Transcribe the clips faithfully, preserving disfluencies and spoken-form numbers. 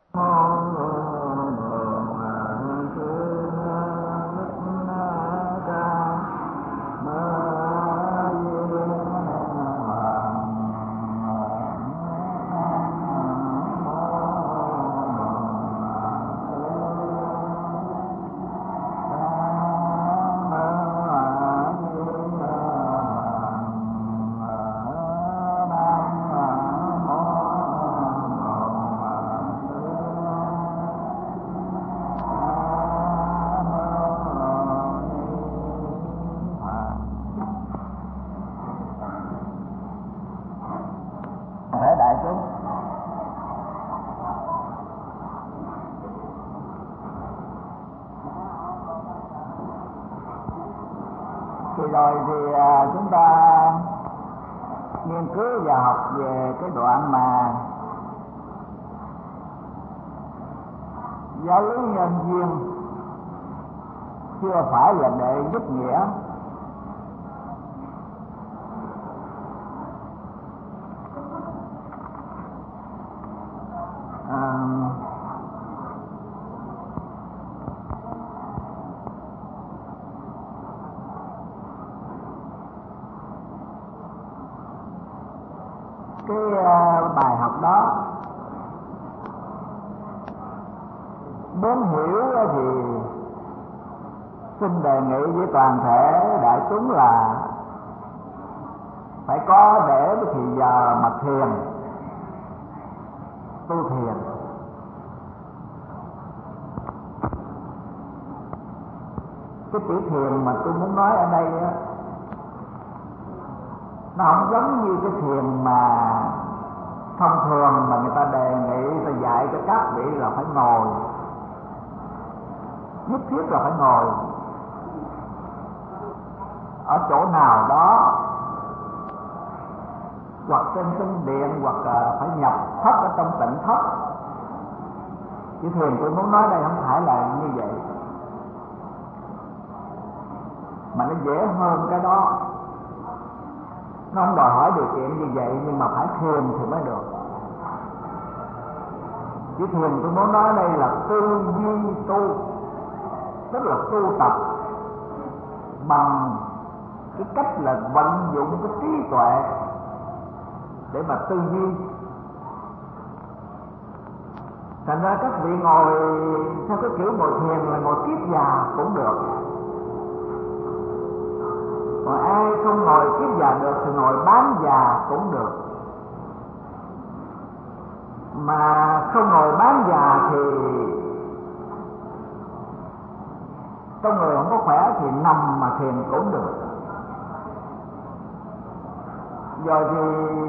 Rồi thì à, chúng ta nghiên cứu và học về cái đoạn mà giáo lý nhân duyên chưa phải là để giúp nghĩa. À, cái uh, bài học đó muốn hiểu thì xin đề nghị với toàn thể đại chúng là phải có để cái thì giờ mà thiền, tu thiền. Cái tiểu thiền mà tôi muốn nói ở đây á, nó không giống như cái thiền mà thông thường mà người ta đề nghị, người ta dạy cho các vị là phải ngồi, nhất thiết là phải ngồi ở chỗ nào đó, hoặc trên cung điện, hoặc phải nhập thất ở trong tịnh thất. Chứ thiền tôi muốn nói đây không phải là như vậy, mà nó dễ hơn cái đó. Nó không đòi hỏi điều kiện như vậy, nhưng mà phải thiền thì mới được. Chứ thiền tôi muốn nói đây là tư duy tu, tức là tu tập bằng cái cách là vận dụng cái trí tuệ để mà tư duy. Thành ra các vị ngồi theo cái kiểu ngồi thiền là ngồi kiết già cũng được. Còn ai không ngồi kiết già được thì ngồi bán già cũng được. Mà không ngồi bán già thì trong người không có khỏe thì nằm mà thiền cũng được. Rồi thì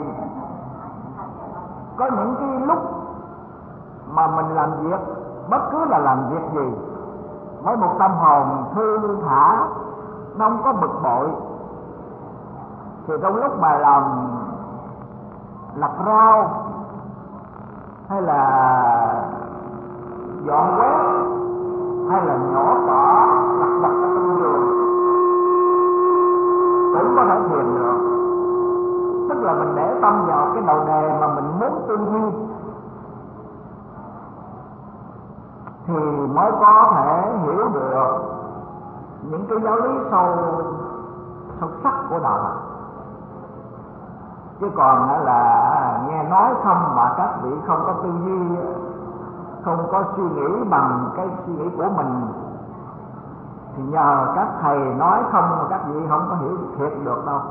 có những cái lúc mà mình làm việc, bất cứ là làm việc gì, với một tâm hồn thư thả, nó không có bực bội, thì trong lúc mà làm lặt rau hay là dọn quét hay là nhổ cỏ lặt vặt ở trong vườn cũng có thể thiền được. Tức là mình để tâm vào cái đầu đề mà mình muốn tư duy thì mới có thể hiểu được những cái giáo lý sâu sâu sắc của đạo. Chứ còn là nghe nói không mà các vị không có tư duy, không có suy nghĩ bằng cái suy nghĩ của mình, thì nhờ các thầy nói không mà các vị không có hiểu thiệt được đâu.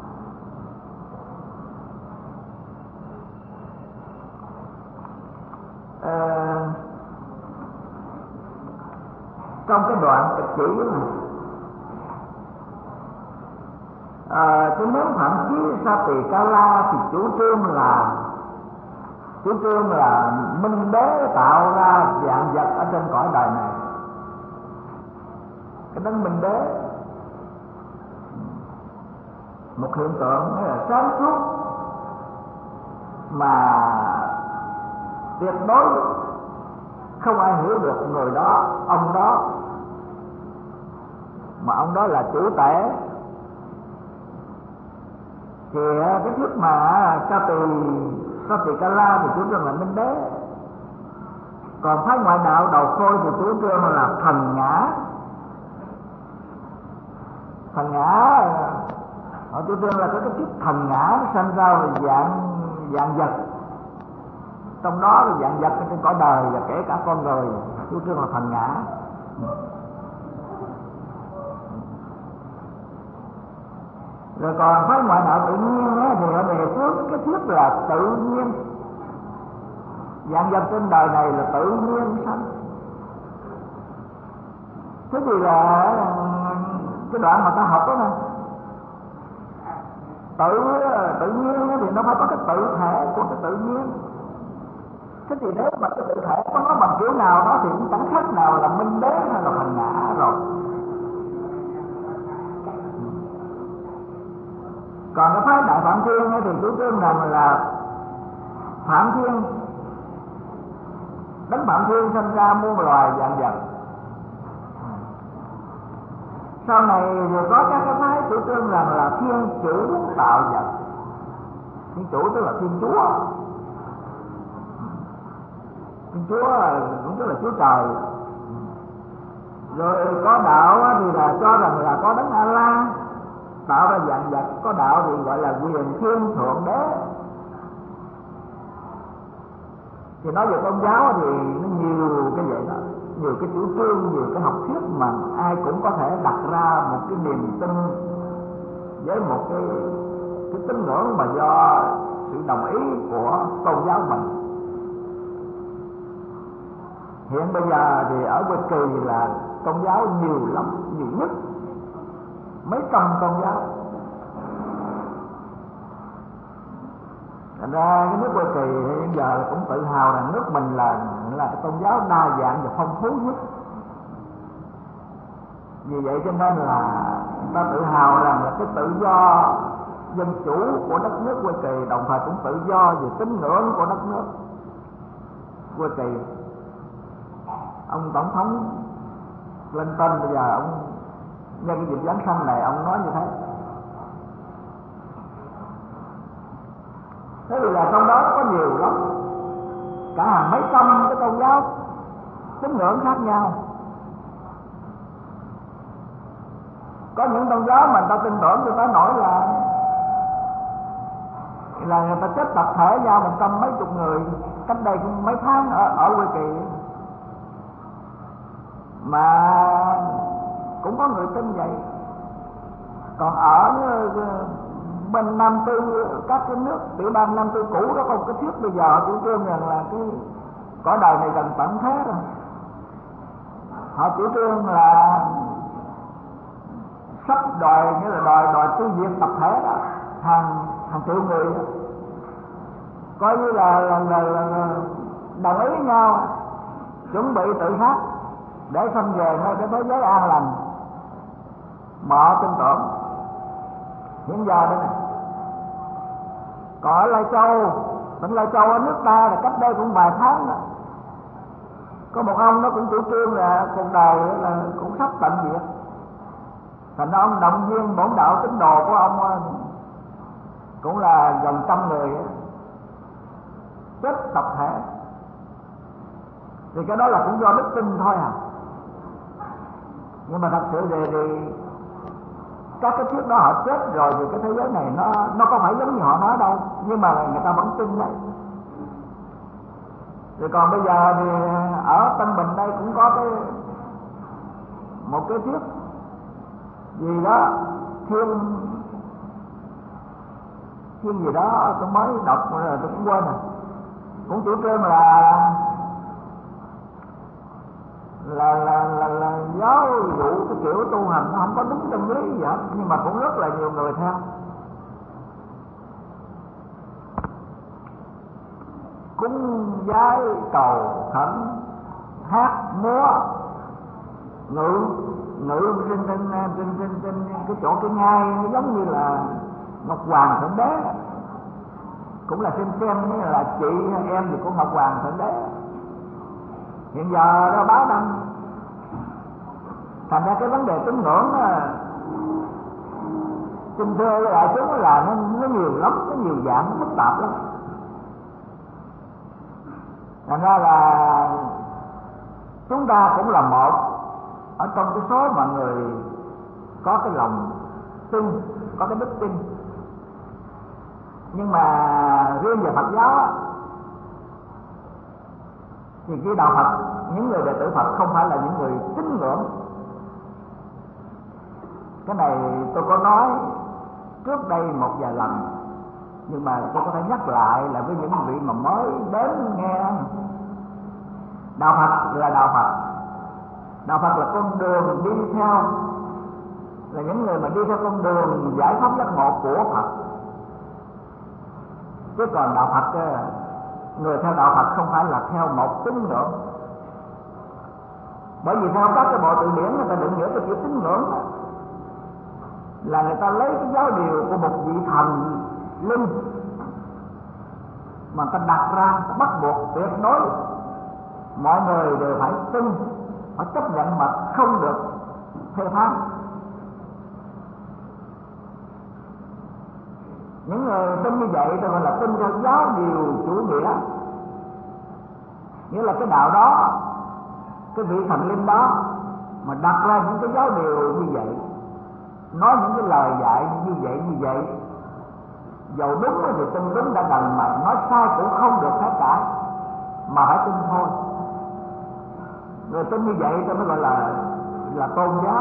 À, trong cái đoạn kịch chỉ này, à, tôi muốn Phạm Chí Satikala thì chủ trương là chủ trương là minh đế tạo ra vạn vật ở trên cõi đời này. Cái đấng minh đế, một hiện tượng là sáng suốt mà tuyệt đối không ai hiểu được người đó, ông đó, mà ông đó là chủ tể. Thì cái thuyết mà Sati Satikala thì chủ trương là minh đế, Còn phái ngoại đạo đầu khôi thì chủ trương là thần ngã. Thần ngã họ chủ trương là có cái chức thần ngã nó sanh ra về dạng dạng vật, trong đó là dạng vật trên cõi đời và kể cả con người, chủ trương là thần ngã. Rồi còn phái ngoại đạo tự nhiên á, thì họ đề xướng cái thuyết là tự nhiên, dạng vật trên đời này là tự nhiên sanh. Thế thì là cái đoạn mà ta học đó nè, tự tự nhiên thì nó phải có cái tự thể của cái tự nhiên. Thế thì nếu mà cái tự thể có nó bằng kiểu nào đó thì cũng chẳng khác nào là minh đế hay là thần ngã rồi. Còn cái phái Đại Phạm Thiên thì chủ trương rằng là Phạm Thiên, Đấng Phạm Thiên sinh ra muôn loài vạn vật. Sau này rồi có các cái phái chủ trương rằng là Thiên Chủ tạo vật. Thiên Chủ tức là Thiên Chúa. Thiên Chúa cũng tức là Chúa Trời. Rồi có đạo thì là cho rằng là có Đấng A-la tạo ra vạn vật. Có đạo thì gọi là quyền thiên thượng đế. Thì nói về tôn giáo thì nó nhiều cái vậy đó, nhiều cái chủ trương, nhiều cái học thuyết mà ai cũng có thể đặt ra một cái niềm tin với một cái cái tín ngưỡng mà do sự đồng ý của tôn giáo mình. Hiện bây giờ thì ở Hoa Kỳ là tôn giáo nhiều lắm, nhiều nhất, mấy trăm tôn giáo. Thành ra cái nước Hoa Kỳ hiện giờ cũng tự hào rằng nước mình là là cái tôn giáo đa dạng và phong phú nhất. Vì vậy cho nên là người ta tự hào rằng là cái tự do dân chủ của đất nước Hoa Kỳ đồng thời cũng tự do về tín ngưỡng của đất nước Hoa Kỳ. Ông tổng thống Clinton bây giờ ông nhân cái dịp Giáng sinh này ông nói như thế. Thế thì là trong đó có nhiều lắm, cả hàng mấy trăm cái tôn giáo tín ngưỡng khác nhau. Có những tôn giáo mà người ta tin tưởng, người ta nói là là người ta chết tập thể nhau một trăm mấy chục người cách đây cũng mấy tháng ở ở Hoa Kỳ, mà cũng có người tin vậy. Còn ở bên Nam Tư, các cái nước tiểu bang Nam Tư cũ đó có một cái thuyết bây giờ chủ trương rằng là cái cõi đời này gần tận thế rồi. Họ chủ trương là sắp đòi, nghĩa là đòi đòi tiêu diệt tập thể đó, hàng hàng triệu người đó. Coi như là, là, là, là đồng ý nhau chuẩn bị tự sát để sanh về nơi cái thế giới an lành mà họ tin tưởng. Hiện giờ đây này, còn ở Lai Châu, tỉnh Lai Châu ở nước ta là cách đây cũng vài tháng đó, có một ông nó cũng chủ trương là cuộc đời là cũng sắp tận diệt. Thành ra ông động viên bổn đạo tín đồ của ông cũng là gần trăm người chết tập thể. Thì cái đó là cũng do đức tin thôi à. Nhưng mà thật sự thì, thì các cái thuyết đó họ chết rồi thì cái thế giới này nó nó có phải giống như họ nói đâu, nhưng mà người ta vẫn tin đấy. Rồi còn bây giờ thì ở Tân Bình đây cũng có cái một cái thuyết gì đó thiên thiên gì đó tôi mới đọc rồi tôi cũng quên rồi, cũng chủ trương là là là là, là giáo dụ cái kiểu tu hành nó không có đúng chân lý gì hết, nhưng mà cũng rất là nhiều người theo. Cúng vái cầu khẩn hát múa ngự ngự trên trên trên trên trên cái chỗ cái ngai nó giống như là Ngọc Hoàng Thượng Đế, cũng là xem xem như là chị em thì của Ngọc Hoàng Thượng Đế. Hiện giờ đó báo đăng, thành ra cái vấn đề tín ngưỡng xin thưa với đại chúng là nó, nó nhiều lắm, nó nhiều dạng, nó phức tạp lắm. Thành ra là Chúng ta cũng là một ở trong cái số mọi người có cái lòng tin, có cái đức tin. Nhưng mà riêng về Phật giáo á, thì cái đạo Phật, những người đệ tử Phật không phải là những người tín ngưỡng. Cái này tôi có nói trước đây một vài lần, nhưng mà tôi có thể nhắc lại là với những vị mà mới đến nghe. Đạo Phật là đạo Phật. Đạo Phật là con đường đi theo, là những người mà đi theo con đường giải thoát giác ngộ của Phật. Chứ còn đạo Phật, người theo đạo Phật không phải là theo một tín ngưỡng. Bởi vì theo các cái bộ từ điển người ta định nghĩa cái chữ tín ngưỡng là người ta lấy cái giáo điều của một vị thần linh mà người ta đặt ra, bắt buộc tuyệt đối mọi người đều phải tin, phải chấp nhận mà không được phê phán. Những người tin như vậy tôi gọi là tin theo giáo điều chủ nghĩa, nghĩa là cái đạo đó, cái vị thần linh đó mà đặt ra những cái giáo điều như vậy, nói những cái lời dạy như vậy như vậy, dầu đúng thì tin đúng đã đành, mà nói sai cũng không được phép cãi, mà phải tin thôi. Người tin như vậy tôi mới gọi là là tôn giáo.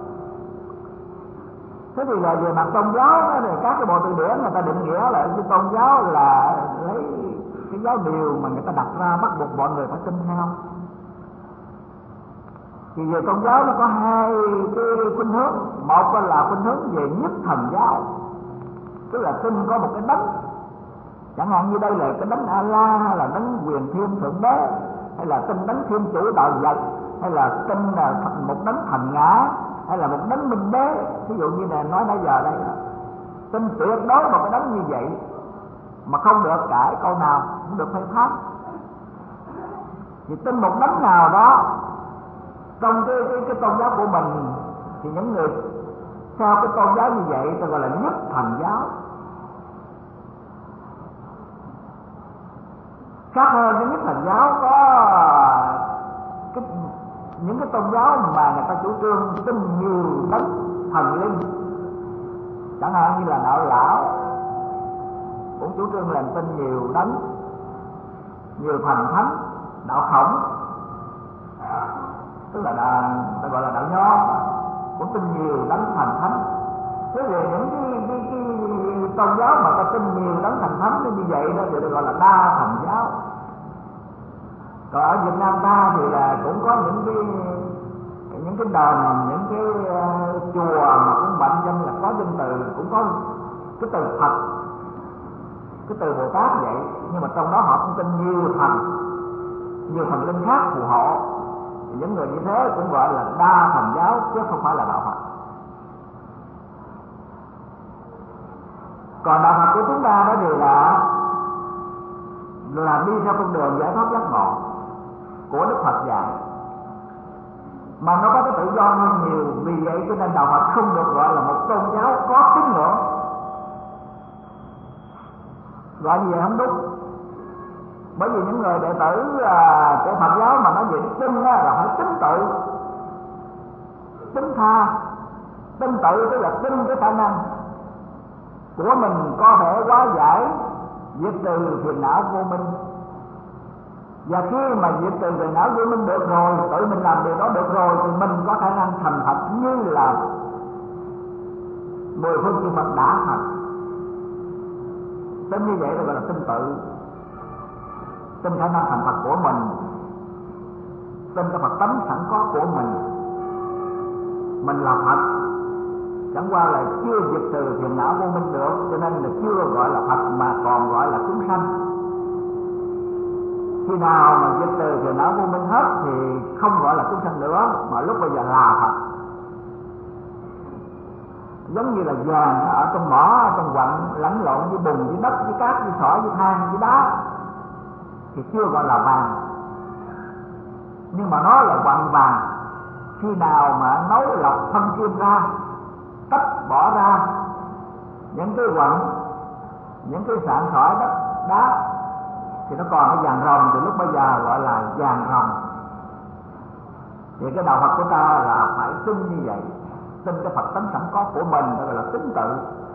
Thế thì là về mặt tôn giáo đó, thì các cái bộ từ điển người ta định nghĩa là cái tôn giáo là lấy cái giáo điều mà người ta đặt ra, bắt buộc mọi người phải tin theo. Thì về tôn giáo nó có hai cái khuynh hướng. Một là khuynh hướng về nhất thần giáo, tức là tin có một cái đấng, chẳng hạn như đây là cái đấng A-la, hay là đấng Quyền Thiên Thượng Đế, hay là tin đấng Thiên Chủ Đạo Vật, hay là tin là một đấng Thành Ngã, hay là một đấng Minh Đế. Ví dụ như là nói bây giờ đây, tin tuyệt đối một cái đấng như vậy mà không được cãi câu nào, không được phê phán. Thì tin một đấng nào đó trong cái, cái, cái tôn giáo của mình, thì những người theo cái tôn giáo như vậy tôi gọi là nhất thần giáo. Khác hơn cái nhất thần giáo có cái, những cái tôn giáo mà người ta chủ trương tin nhiều đấng thần linh, chẳng hạn như là đạo Lão cũng chủ trương là tin nhiều đấng, nhiều thần thánh. Đạo Khổng, tức là đạo, ta gọi là đạo Nho, cũng tin nhiều đấng thần thánh. Thế thì những cái, cái, cái tôn giáo mà ta tin nhiều đấng thần thánh như vậy đó thì được gọi là đa thần giáo. Còn ở Việt Nam ta thì là cũng có những cái những cái đền, những cái uh, chùa mà cũng mệnh danh là có danh từ, cũng có cái từ Phật, cái từ Bồ Tát vậy, nhưng mà trong đó họ cũng tin nhiều thần, nhiều thần linh khác phù hộ. Thì những người như thế cũng gọi là đa thần giáo chứ không phải là đạo Phật. Còn đạo Phật của chúng ta đó thì là là đi theo con đường giải thoát giác ngộ của Đức Phật dạy, mà nó có cái tự do hơn nhiều. Vì vậy cho nên đạo Phật không được gọi là một tôn giáo có tín ngưỡng. Gọi như vậy không đúng. Bởi vì những người đệ tử à, của Phật giáo mà nói về đức tin á, là phải tín tự, tín tha. Tín tự tức là tin cái khả năng của mình có thể hóa giải, diệt trừ phiền não vô minh. Và khi mà diệt trừ phiền não vô minh được rồi, tự mình làm điều đó được rồi, thì mình có khả năng thành Phật như là mười phương chư Phật đã thành. Tin như vậy là gọi là tin tự, tin khả năng thành Phật của mình, tin cái Phật tánh sẵn có của mình. Mình là Phật, chẳng qua là chưa diệt trừ phiền não vô minh được, cho nên là chưa gọi là Phật mà còn gọi là chúng sanh. Khi nào mà diệt trừ phiền não vô minh hết thì không gọi là chúng sanh nữa, mà lúc bây giờ là Phật. Giống như là vàng ở trong mỏ, ở trong quặng lẫn lộn với bùn, với đất, với cát, với sỏi, với than, với đá thì chưa gọi là vàng, nhưng mà nó là quặng vàng. Khi nào mà nấu lọc thâm kim ra, tách bỏ ra những cái quặng, những cái sạn sỏi đất đá thì nó còn cái vàng ròng, thì lúc bây giờ gọi là vàng ròng. Thì cái đạo Phật của ta là phải tin như vậy, tin cái Phật tánh sẵn có của mình, gọi là tính tự.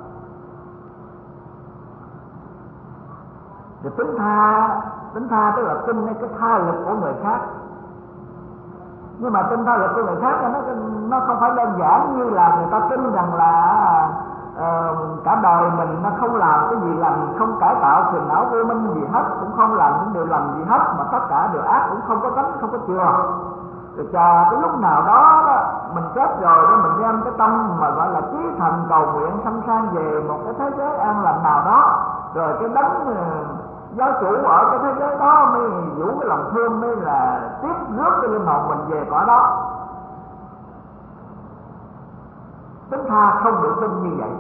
Thì tính tha, tính tha tức là tin cái tha lực của người khác. Nhưng mà tin tha lực của người khác nó nó không phải đơn giản như là người ta tin rằng là uh, cả đời mình nó không làm cái gì lành, không cải tạo phiền não vô minh gì hết, cũng không làm những điều lành gì hết, mà tất cả điều ác, cũng không có tánh, không có chừa. Rồi chờ cái lúc nào đó, đó mình chết rồi đó, mình đem cái tâm mà gọi là chí thành cầu nguyện sanh sang về một cái thế giới an lành nào đó, rồi cái đấng uh, giáo chủ ở cái thế giới đó mới vũ cái lòng thương, mới là tiếp rước cái linh hồn mình về cõi đó. Tính tha không được tin như vậy.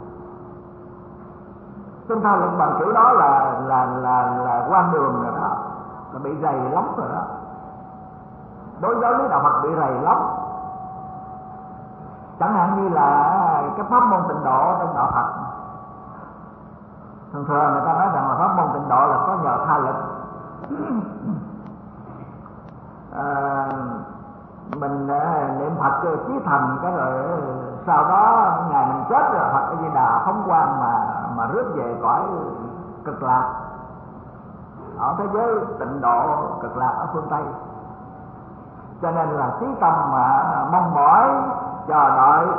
Tính tha lực bằng kiểu đó là là là là quan đường rồi đó, là bị rầy lắm rồi đó. Đối với lý đạo Phật bị rầy lắm. Chẳng hạn như là cái pháp môn tịnh độ trong đạo Phật, thường thường người ta nói rằng là pháp môn tịnh độ là có nhờ tha lực. à, mình niệm Phật chí thành cái rồi sau đó ngày mình chết rồi Phật A Di Đà phóng quang mà mà rước về cõi cực lạc, ở thế giới tịnh độ cực lạc ở phương Tây. Cho nên là chí tâm mà mong mỏi chờ đợi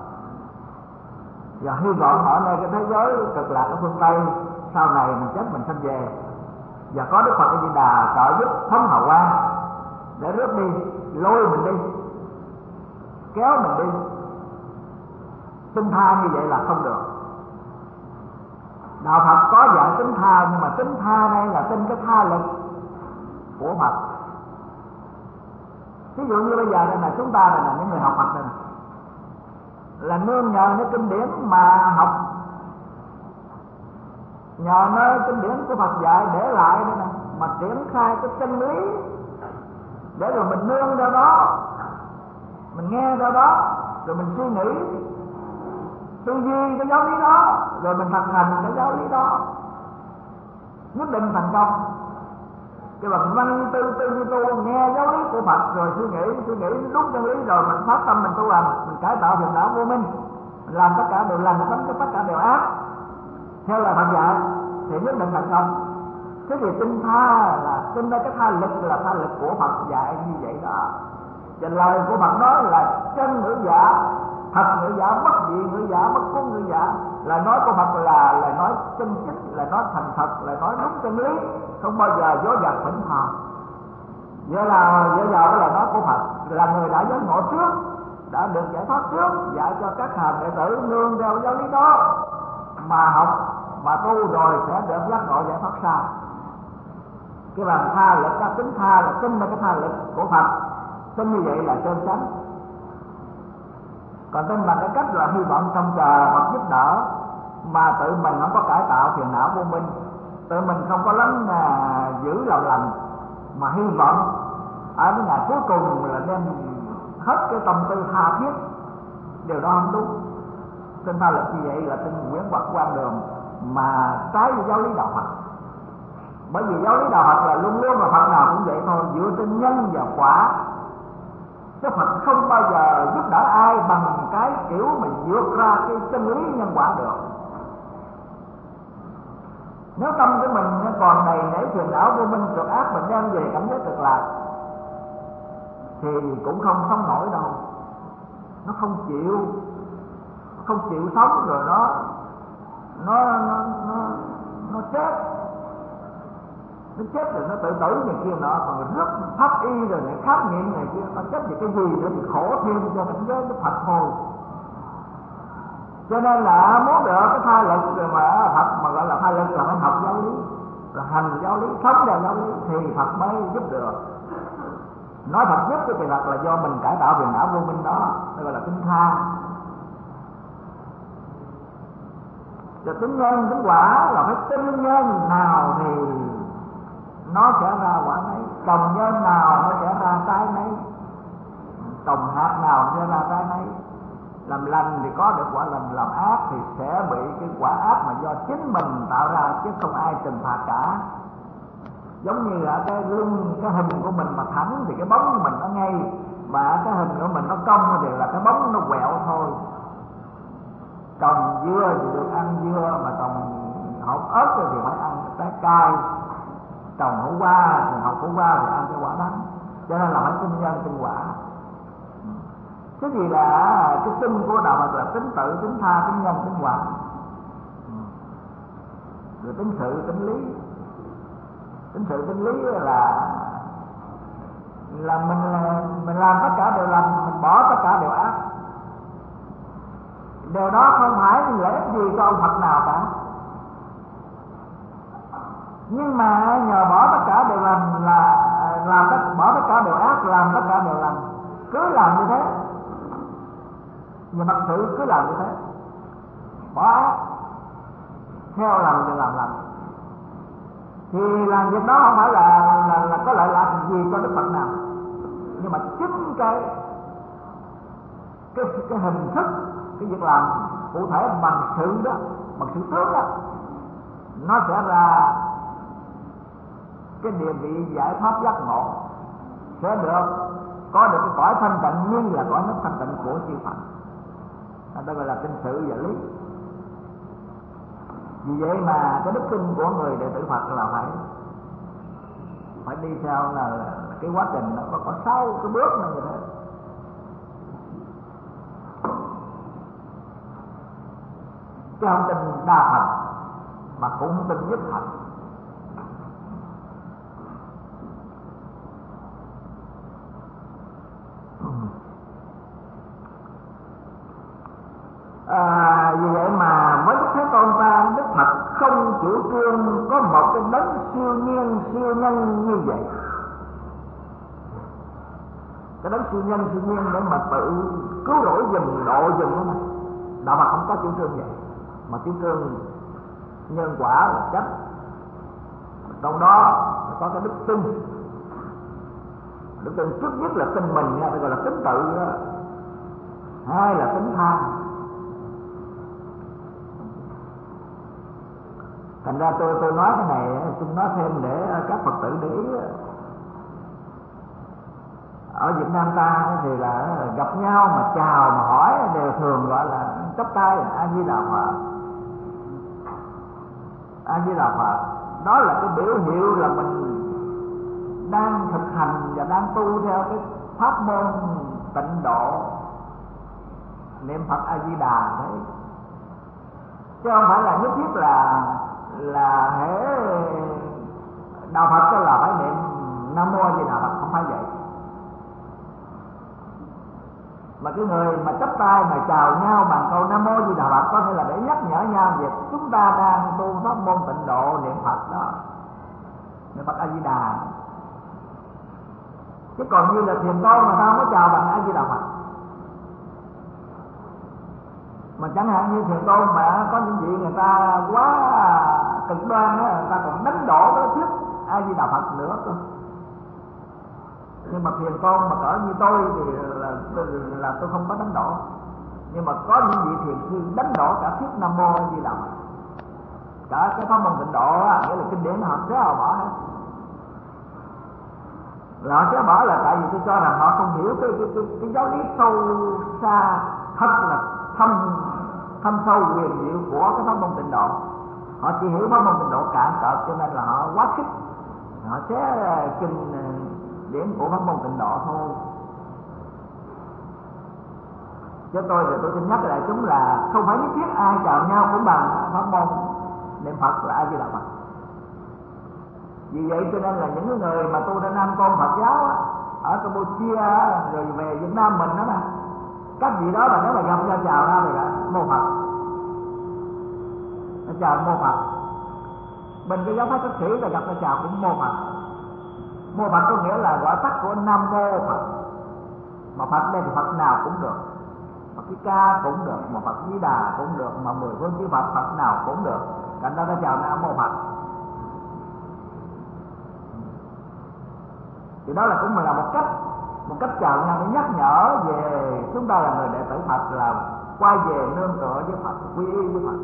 và hy vọng ở nơi cái thế giới cực lạc ở phương Tây sau này mình chết mình sanh về, và có Đức Phật A Di Đà trợ giúp phóng hào quang để rước đi, lôi mình đi, kéo mình đi. Tính tha như vậy là không được. Đạo Phật có dạy tính tha, nhưng mà tính tha đây là tin cái tha lực của Phật. Ví dụ như bây giờ đây là chúng ta là những người học Phật này, là nương nhờ cái kinh điển mà học, nhờ nơi kinh điển của Phật dạy để lại đây nè, mà triển khai cái chân lý, để rồi mình nương ra đó, mình nghe ra đó, rồi mình suy nghĩ, tư duy cái giáo lý đó, rồi mình thực hành cái giáo lý đó, nhất định thành công. Cái bằng văn tư tư duy tu, nghe giáo lý của Phật rồi suy nghĩ, suy nghĩ đúng chân lý rồi mình phát tâm mình tu hành, mình cải tạo phiền não vô minh, mình làm tất cả đều lành, tránh tất cả đều ác theo lời Phật dạy thì nhất định thành công. Thế thì tinh tha là tin ra cái tha lực là tha lực của Phật dạy như vậy đó. Và lời của Phật nói là chân ngữ giả, thật ngữ giả, bất dị ngữ giả, bất cung ngữ giả. Lời nói của Phật là lời nói chân chính, là nói thành thật, là nói đúng chân lý, không bao giờ dối gạt thỉnh thoảng. Vậy là dựa vào cái lời nói của Phật, là người đã giác ngộ trước, đã được giải thoát trước, dạy cho các hàng đệ tử nương theo giáo lý đó mà học, mà tu rồi sẽ được giác ngộ giải thoát sau. Cái bằng tha lực, cái tính tha là tin là cái tha lực của Phật, tin như vậy là chân chánh. Còn tin bằng cái cách là hy vọng trông chờ Phật giúp đỡ, mà tự mình không có cải tạo phiền não vô minh, tự mình không có lắng à, giữ lòng lành, mà hy vọng ở cái ngày cuối cùng là đem hết cái tâm tư tha thiết, điều đó không đúng. Tin tha lực như vậy là tin quyển hoặc quan đường mà trái với giáo lý đạo Phật. Bởi vì giáo lý đạo Phật là luôn luôn là Phật nào cũng vậy thôi, dựa trên nhân và quả. Chứ Phật không bao giờ giúp đỡ ai bằng cái kiểu mình vượt ra cái chân lý nhân quả được. Nếu tâm của mình còn đầy nảy phiền não vô minh trượt ác, mình đem về cảm giác cực lạc thì cũng không sống nổi đâu. Nó không chịu, không chịu sống rồi nó nó nó nó, nó chết. Nó chết rồi nó tự tử này kia nọ, còn rất pháp y rồi này khám nghiệm này kia, nó chết vì cái gì nữa thì khổ thêm cho cảnh giới nó Phật thôi. Cho nên là muốn được cái tha lực rồi mà Phật mà gọi là tha lực là phải học giáo lý, là hành giáo lý, sống theo giáo lý thì Phật mới giúp được. Nói Phật giúp cái kỳ thật là do mình cải tạo phiền não vô minh đó, đây gọi là tính tha. Rồi tính nhân tính quả là phải tin nhân nào thì nó sẽ ra quả nấy, trồng nhân nào nó sẽ ra trái nấy, trồng hạt nào sẽ ra trái nấy. Làm lành thì có được quả lành, làm ác thì sẽ bị cái quả ác mà do chính mình tạo ra, chứ không ai trừng phạt cả. Giống như là cái lưng, cái hình của mình mà thẳng thì cái bóng của mình nó ngay, mà cái hình của mình nó cong thì là cái bóng nó quẹo thôi. Trồng dưa thì được ăn dưa, mà trồng hột ớt thì phải ăn trái cay, trồng hổ qua thì học hổ qua thì ăn cái quả đắng. Cho nên là phải tin nhân tin quả. Cái gì là cái tin của đạo Phật là tính tự, tính tha, tính nhân, tính quả, rồi tính sự, tính lý. Tính sự, tính lý là là mình mình làm tất cả đều lành, mình bỏ tất cả đều ác. Điều đó không phải lợi ích gì cho ông Phật nào cả, nhưng mà nhờ bỏ tất cả đều lành là làm tất bỏ tất cả đều ác, làm tất cả đều lành, cứ làm như thế. Nhưng thật sự cứ làm như thế, bỏ ác theo lành thì làm lành, thì làm việc đó không phải là là, là có lợi lạc gì cho Đức Phật nào, nhưng mà chính cái cái cái hình thức, cái việc làm cụ thể bằng sự đó, bằng sự tướng đó, nó sẽ ra cái địa vị giải thoát giác ngộ, sẽ được có được cái cõi thanh tịnh như là cõi nước thanh tịnh của chư Phật. Đó gọi là tin sự và lý. Vì vậy mà cái đức tin của người đệ tử Phật là phải phải đi theo là, là cái quá trình nó có, có sáu cái bước này như thế. Chứ không tin đa Phật mà cũng không tin nhất Phật. À, vì vậy mà với Đức Thế Tôn ta, Đức Phật không chủ trương có một cái đấng siêu nhiên siêu nhân như vậy. Cái đấng siêu nhân siêu nhiên để mà tự cứu rỗi dùm độ dùm đó mà. Đạo Phật không có chủ trương vậy, mà chủ trương nhân quả là chấp. Trong đó có cái đức tin. Đức tin trước nhất là tin mình nha, gọi là tính tự đó. Hai là tính tha. Thành ra tôi tôi nói cái này, tôi nói thêm để các Phật tử để ý. Ở Việt Nam ta thì là gặp nhau mà chào mà hỏi đều thường gọi là chắp tay A Di Đà Phật, A Di Đà Phật. Đó là cái biểu hiệu là mình đang thực hành và đang tu theo cái pháp môn tịnh độ niệm Phật A Di Đà đấy, chứ không phải là nhất thiết là là hễ đạo Phật đó là phải niệm Nam Mô A Di Đà Phật, không phải vậy. Mà cái người mà chắp tay mà chào nhau bằng câu Nam Mô A Di Đà Phật có thể là để nhắc nhở nhau việc chúng ta đang tu pháp môn tịnh độ niệm Phật đó, niệm Phật A Di Đà. Chứ còn như là thiền tôn mà ta không có chào bằng A Di Đà Phật. Mà chẳng hạn như thiền tôn mà có những vị người ta quá cực đoan đó, người ta còn đánh đổ cái thuyết A Di Đà Phật nữa cơ. Nhưng mà thiền tôn mà cỡ như tôi thì là, là tôi không có đánh đổ. Nhưng mà có những vị thiền sư đánh đổ cả thuyết Nam Mô A Di Đà Phật, cả cái pháp môn tịnh độ á, nghĩa là kinh điển họ sẽ họ bỏ hết. Là họ sẽ bỏ là tại vì tôi cho rằng họ không hiểu cái cái cái, cái giáo lý sâu xa thật là thâm thâm sâu quyền diệu của cái pháp môn tịnh độ. Họ chỉ hiểu pháp môn tịnh độ cạn cợt, cho nên là họ quá khích, họ sẽ kinh điển của pháp môn tịnh độ thôi. Chứ tôi thì tôi xin nhắc lại chúng là không phải nhất thiết ai chào nhau cũng bằng pháp môn niệm Phật là A Di Đà Phật. Vì vậy cho nên là những người mà tu trên Nam Tôn Phật giáo á, ở Campuchia rồi về Việt Nam mình đó mà, các vị đó mà nếu mà gặp nhau chào ra thì là Mô Phật, nó chào Mô Phật. Bên cái giáo pháp Tất Sĩ là gặp nó chào cũng Mô Phật. Mô Phật có nghĩa là gọi tắt của Nam Mô Phật. Mà Phật đây thì Phật nào cũng được, Phật Thích Ca cũng được, mà Phật Di Đà cũng được, mà mười phương chư Phật Phật nào cũng được. Cảnh đó nó chào Nam Mô Phật. Thì đó là cũng là một cách một cách chào nhau để nhắc nhở về chúng ta là người đệ tử Phật, là quay về nương tựa với Phật, quy y với Phật.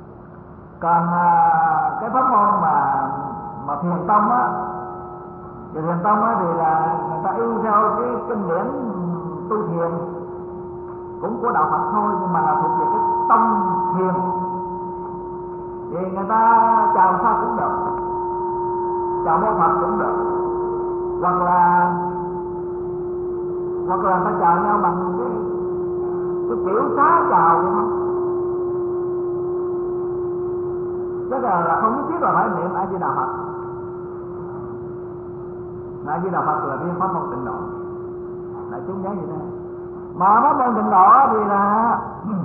Còn à, cái pháp môn mà mà thiền tông á, Và thiền tông á thì là người ta yêu theo cái kinh điển tu thiền cũng của đạo Phật thôi, nhưng mà là thuộc về cái tông thiền, thì người ta chào sao cũng được, chào mô Phật cũng được, hoặc là hoặc là người ta chào nhau bằng cái, cái kiểu xá chào vậy không. Tức là, là không nhất thiết là phải niệm A Di Đà Phật. A Di Đà Phật là cái pháp môn tịnh độ, là chúng nhớ như thế. Mà pháp môn tịnh độ thì là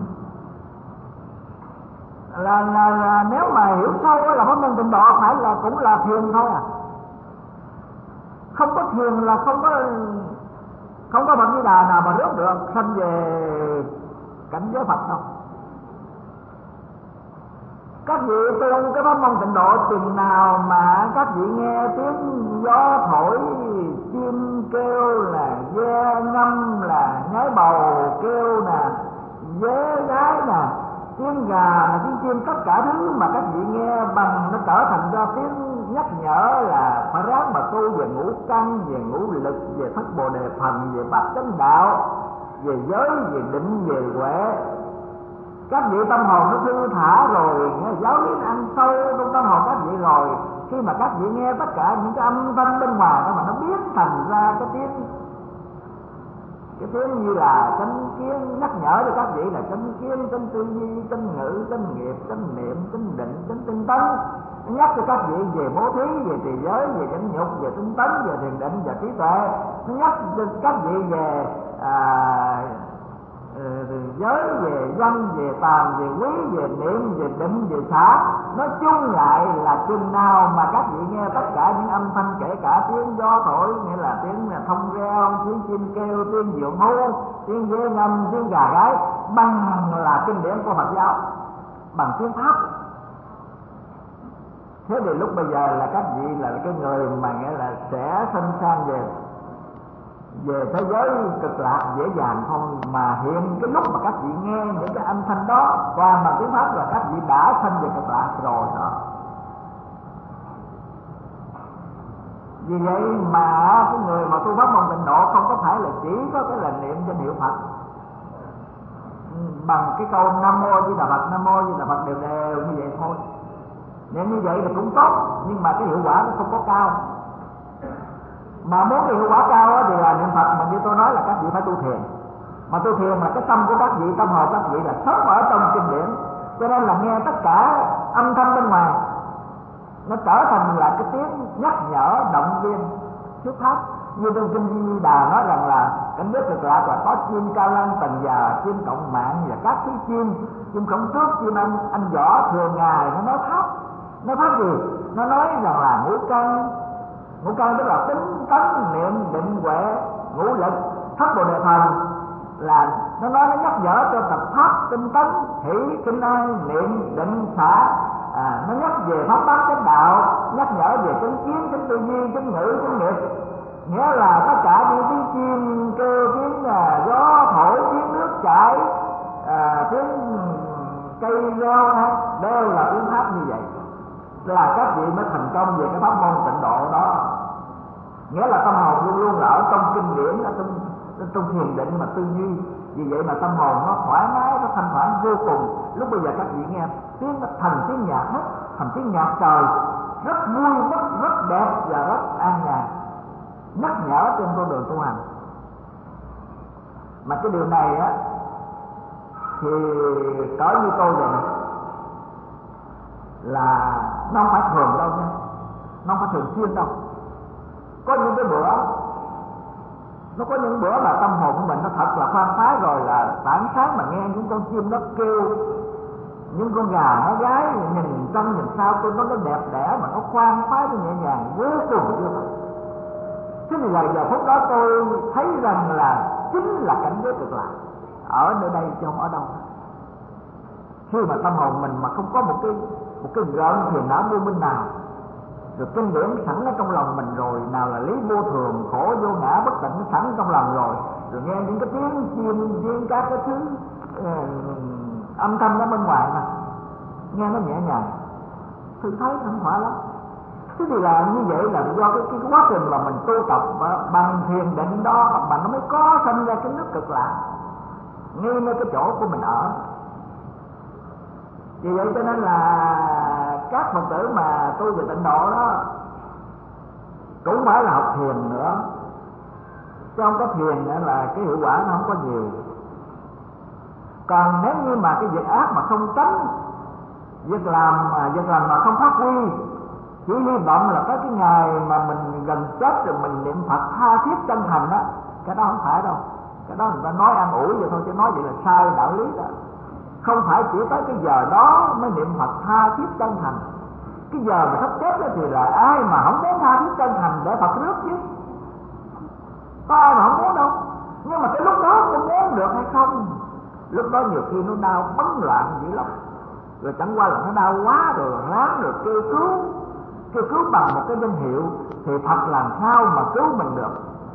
là, là là nếu mà hiểu sâu là pháp môn tịnh độ phải là cũng là thiền thôi à. Không có thiền là không có không có Phật Di Đà nào mà rước được sanh về cảnh giới Phật đâu. Các vị tu cái pháp môn tịnh độ chừng nào mà các vị nghe tiếng gió thổi, chim kêu là ve ngâm, là nhái bầu kêu nè, dế gái nè, tiếng gà là tiếng chim, tất cả thứ mà các vị nghe bằng nó trở thành ra tiếng nhắc nhở là phải ráng mà tu về ngũ căn, về ngũ lực, về thất bồ đề phần, về bát chánh đạo, về giới, về định, về huệ. Các vị tâm hồn nó thư thả rồi, giáo lý ăn sâu trong tâm hồn các vị rồi, khi mà các vị nghe tất cả những cái âm thanh bên ngoài đó mà nó biến thành ra cái tiếng cái tiếng như là chánh kiến, nhắc nhở cho các vị là chánh kiến, chánh tư duy, chánh ngữ, chánh nghiệp, chánh niệm, chánh định, chánh tinh tấn. Nó nhắc cho các vị về bố thí, về trì giới, về chánh nhục, về tinh tấn, về thiền định và trí tuệ. Nó nhắc cho các vị về à, giới, về văn, về tàm, về quý, về niệm, về định, về xả. Nói chung lại là chừng nào mà các vị nghe tất cả những âm thanh, kể cả tiếng gió thổi, nghĩa là tiếng thông reo, tiếng chim kêu, tiếng diều hú, tiếng dế ngâm, tiếng gà gáy, bằng là kinh điển của Phật giáo, bằng tiếng Pháp. Thế thì lúc bây giờ là các vị là cái người mà nghĩa là sẽ sanh sang về về thế giới cực lạc dễ dàng thôi, mà hiện cái lúc mà các vị nghe những cái âm thanh đó toàn bằng tiếng Pháp là các vị đã sanh về cực lạc rồi đó. Vì vậy mà cái người mà tu pháp môn tịnh độ không có phải là chỉ có cái là niệm danh hiệu Phật bằng cái câu Nam Mô Di Đà Phật, Nam Mô Di Đà Phật đều đều như vậy thôi. Nên như vậy là cũng tốt, nhưng mà cái hiệu quả nó không có cao. Mà muốn cái hiệu quả cao thì là niệm Phật, mà như tôi nói là các vị phải tu thiền. Mà tu thiền mà cái tâm của các vị, tâm hồn các vị là sống ở trong kinh điển, cho nên là nghe tất cả âm thanh bên ngoài nó trở thành là cái tiếng nhắc nhở, động viên, thuyết pháp. Như trong kinh Di Đà nói rằng là cảnh giới cực lạc là có chim ca lăng, tần già, chim cộng mạng và các thứ chim, chim khổng tước, chim anh anh võ thường ngày nó nói pháp. Nói pháp gì? Nó nói rằng là ngũ căn, ngũ căn tức là tính tấn, niệm, định, huệ, ngũ lực, thất bồ đề phần, là nó nói nó nhắc nhở cho tập pháp tinh tấn, hỷ, kinh an, niệm, định, xả. À, nó nhắc về pháp bát chánh đạo, nhắc nhở về chánh kiến, chánh tư duy, chánh ngữ, chánh nghiệp. Nghĩa là tất cả những tiếng chim kêu, tiếng à, gió thổi, tiếng nước chảy, à, tiếng cây reo đều là tiếng pháp như vậy. Là các vị mới thành công về cái pháp môn tịnh độ đó. Nghĩa là tâm hồn luôn luôn là ở trong kinh điển, ở trong, trong thiền định mà tư duy. Vì vậy mà tâm hồn nó thoải mái, nó thanh thản vô cùng. Lúc bây giờ các vị nghe tiếng nó thành tiếng nhạc hết, thành tiếng nhạc trời, rất vui, rất rất đẹp và rất an nhàn, nhắc nhở trên con đường tu hành. Mà cái điều này á thì cỡ như tôi vậy này, là nó không phải thường đâu nha, nó không phải thường xuyên đâu. Có những cái bữa, nó có những bữa mà tâm hồn của mình nó thật là khoan khoái rồi, là sáng sáng mà nghe những con chim nó kêu, những con gà nó gáy, nhìn trong nhìn sau tôi nó nó đẹp đẽ mà nó khoan khoái, nó nhẹ nhàng vô cùng như vậy. Thế thì là giờ phút đó tôi thấy rằng là chính là cảnh giới cực lạc ở nơi đây chứ không ở đâu. Khi mà tâm hồn mình mà không có một cái một cái gợn thiền não vô minh nào, rồi kinh điển sẵn ở trong lòng mình rồi, nào là lý vô thường, khổ vô ngã, bất tịnh sẵn trong lòng rồi, rồi nghe những cái tiếng chim, tiếng các cái thứ uh, âm thanh ở bên ngoài mà nghe nó nhẹ nhàng, thư thái thanh thoải lắm. Thế thì là như vậy là do cái, cái, cái quá trình mà mình tu tập bằng thiền định đó mà nó mới có sinh ra cái nước Cực Lạc ngay nơi cái chỗ của mình ở. Vì vậy cho nên là các Phật tử mà tu về tịnh độ đó cũng phải là học thiền nữa, chứ không có thiền nữa là cái hiệu quả nó không có nhiều. Còn nếu như mà cái việc ác mà không tránh, việc làm việc làm mà không phát huy, chỉ hy vọng là có cái ngày mà mình gần chết rồi mình niệm Phật tha thiết chân thành đó, cái đó không phải đâu. Cái đó người ta nói an ủi vậy thôi, chứ nói vậy là sai đạo lý đó. Không phải chỉ tới cái giờ đó mới niệm Phật tha thiết chân thành. Cái giờ mà sắp chết đó thì là ai mà không muốn tha thiết chân thành để Phật rước chứ? Có ai mà không muốn đâu. Nhưng mà cái lúc đó có muốn được hay không? Lúc đó nhiều khi nó đau bấn loạn dữ lắm. Rồi chẳng qua là nó đau quá rồi ráng rồi kêu cứu. Kêu cứu bằng một cái danh hiệu thì Phật làm sao mà cứu mình được?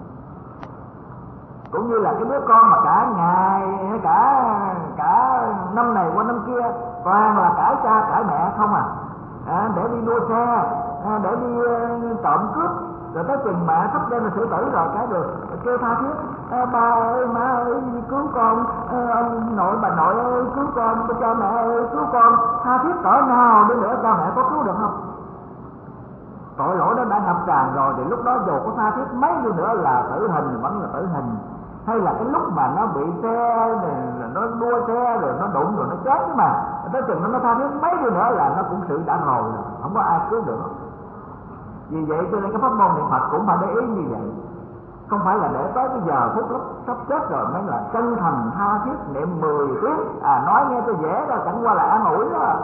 Cũng như là cái đứa con mà cả ngày cả cả năm này qua năm kia toàn là cãi cha cãi mẹ không à, à để đi đua xe, à, để đi uh, trộm cướp, rồi tới chừng mẹ sắp đem là xử tử rồi cái được kêu tha thiết, à, ba ơi má ơi cứu con, à, ông nội bà nội ơi cứu con, cha mẹ ơi cứu con, tha thiết cỡ nào đi nữa cha mẹ có cứu được không? Tội lỗi đó đã ngập tràn rồi thì lúc đó dù có tha thiết mấy đi nữa là tử hình vẫn là tử hình. Hay là cái lúc mà nó bị xe, nó đua xe rồi nó đụng rồi nó chết mà tới chừng nó, nó tha thiết mấy đi nữa là nó cũng sự đã rồi, không có ai cứu được. Vì vậy cho nên cái pháp môn niệm Phật cũng phải để ý như vậy. Không phải là để tới cái giờ phút lúc sắp chết rồi mới là chân thành tha thiết niệm mười tiếng. À nói nghe tôi dễ đó, chẳng qua là an ủi đó,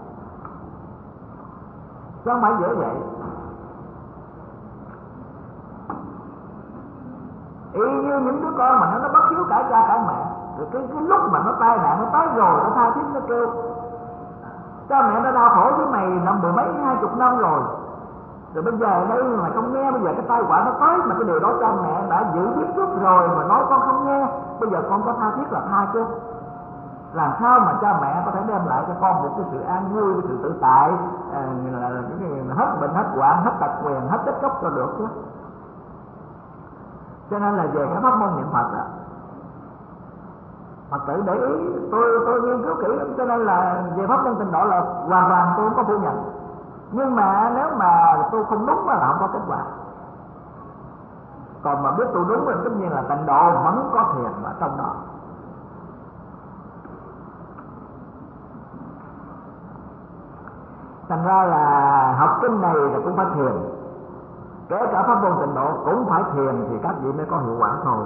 chứ không phải dễ vậy. Y như những đứa con mà nó, nó bất hiếu cãi cha cãi mẹ, rồi cái, cái lúc mà nó tai nạn nó tới rồi nó tha thiết nó kêu cha mẹ nó đau khổ với mày năm mười mấy hai chục năm rồi, rồi bây giờ đây mà không nghe, bây giờ cái tai họa nó tới mà cái điều đó cha mẹ đã dự biết trước rồi mà nói con không nghe, bây giờ con có tha thiết là tha chứ? Làm sao mà cha mẹ có thể đem lại cho con một cái sự an vui, cái sự tự tại, à, là, là cái hết bệnh hết hoạn hết tật nguyền hết chết chóc cho được chứ? Cho nên là về cái pháp môn niệm Phật đó, Phật tử để ý, tôi tôi nghiên cứu kỹ, cho nên là về pháp môn tịnh độ là hoàn toàn tôi không có phủ nhận. Nhưng mà nếu mà tôi không đúng là không có kết quả. Còn mà biết tôi đúng thì tất nhiên là tịnh độ vẫn có thiền ở trong đó. Thành ra là học kinh này là cũng phải thiền. Kể cả pháp môn tịnh độ cũng phải thiền thì các vị mới có hiệu quả thôi.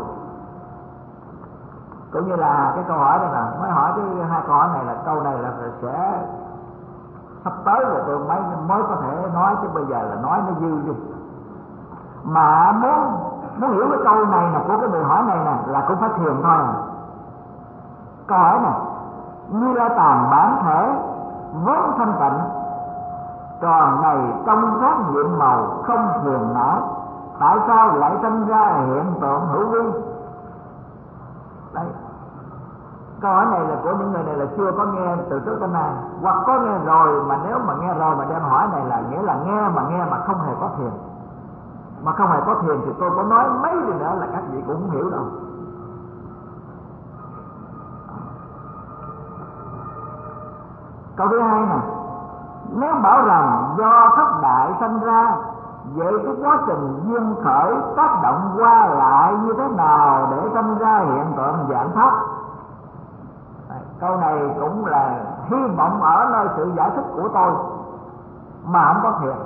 Cũng như là cái câu hỏi này nè, mới hỏi cái hai câu hỏi này là câu này là sẽ sắp tới rồi tôi mới mới có thể nói, chứ bây giờ là nói nó dư đi. Mà muốn muốn hiểu cái câu này nè của cái người hỏi này nè là cũng phải thiền thôi. Câu hỏi này: như la tàn bản thể vốn thanh tịnh, tròn này trong giác nhiệm màu không thiền não, tại sao lại sinh ra hiện tượng hữu vi? Đấy, câu hỏi này là của những người này là chưa có nghe từ trước đến nay, hoặc có nghe rồi mà nếu mà nghe rồi mà đem hỏi này là nghĩa là nghe mà nghe mà không hề có thiền. Mà không hề có thiền thì tôi có nói mấy điều nữa là các vị cũng không hiểu đâu. Câu thứ hai nè: nếu bảo rằng do thất đại sanh ra, vậy cái quá trình duyên khởi tác động qua lại như thế nào để sanh ra hiện tượng dạng pháp? Câu này cũng là hy vọng ở nơi sự giải thích của tôi mà không có thiền.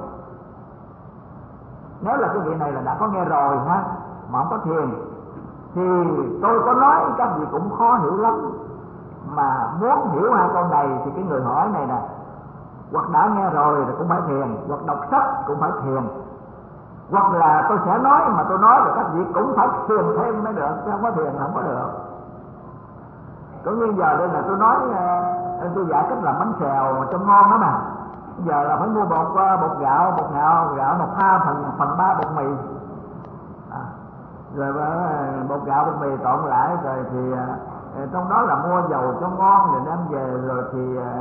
Nếu là cái vị này là đã có nghe rồi ha, mà không có thiền thì tôi có nói các vị cũng khó hiểu lắm. Mà muốn hiểu hai câu này thì cái người hỏi này nè, hoặc đã nghe rồi thì cũng phải thiền, hoặc đọc sách cũng phải thiền, hoặc là tôi sẽ nói mà tôi nói rồi các vị cũng phải thiền thêm mới được, chứ không có thiền là không có được. Cũng như giờ đây là tôi nói tôi dạy cách làm bánh xèo cho ngon đó mà. Giờ là phải mua bột bột gạo, bột gạo gạo một pha phần phần ba bột mì, à, rồi bột gạo bột mì trộn lại rồi thì trong đó là mua dầu cho ngon rồi đem về, rồi thì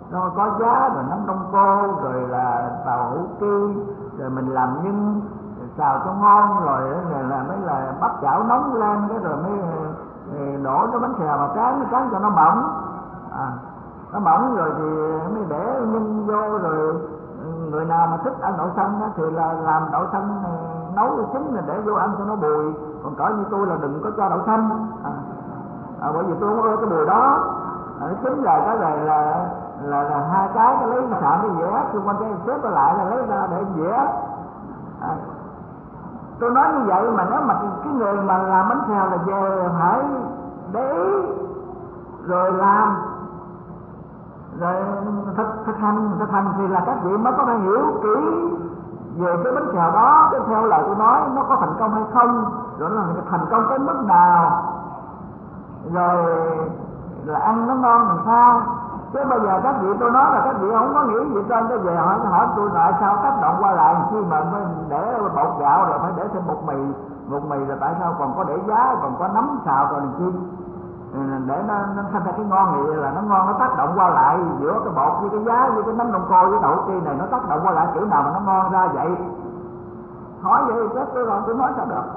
nó có giá, rồi nấm đông cô, rồi là tàu hủ ki, rồi mình làm nhân xào cho ngon, rồi là mới là bắt chảo nóng lên, cái rồi mới đổ cái bánh xèo vào tráng, tráng cho nó mỏng, à, nó mỏng rồi thì mới để nhân vô. Rồi người nào mà thích ăn đậu xanh thì là làm đậu xanh nấu chín là để vô ăn cho nó bùi, còn cỡ như tôi là đừng có cho đậu xanh, à, à, bởi vì tôi không có cái bùi đó. À, chín rồi cái này là là, là hai cái cái lấy cái sạn cái dĩa xung quanh cái xếp nó lại là lấy ra để dĩa. À, tôi nói như vậy mà nếu mà cái người mà làm bánh xèo là về phải để ý rồi làm rồi thực thực hành thực hành thì là các vị mới có thể hiểu kỹ về cái bánh xèo đó, cái theo lời tôi nói nó có thành công hay không, rồi nó thành công tới mức nào, rồi là ăn nó ngon làm sao. Chứ bây giờ các vị tôi nói là các vị không có nghĩ gì trên, cái về hỏi hỏi tôi lại sao tác động qua lại khi mà mới để bột gạo rồi phải để thêm bột mì, bột mì là tại sao còn có để giá, còn có nấm xào rồi làm chi, để nó nó thành ra cái ngon vậy, là nó ngon, nó tác động qua lại giữa cái bột với cái giá với cái nấm đông cô với đậu ki này, nó tác động qua lại kiểu nào mà nó ngon ra vậy. Hỏi vậy chết tôi rồi, tôi nói sao được.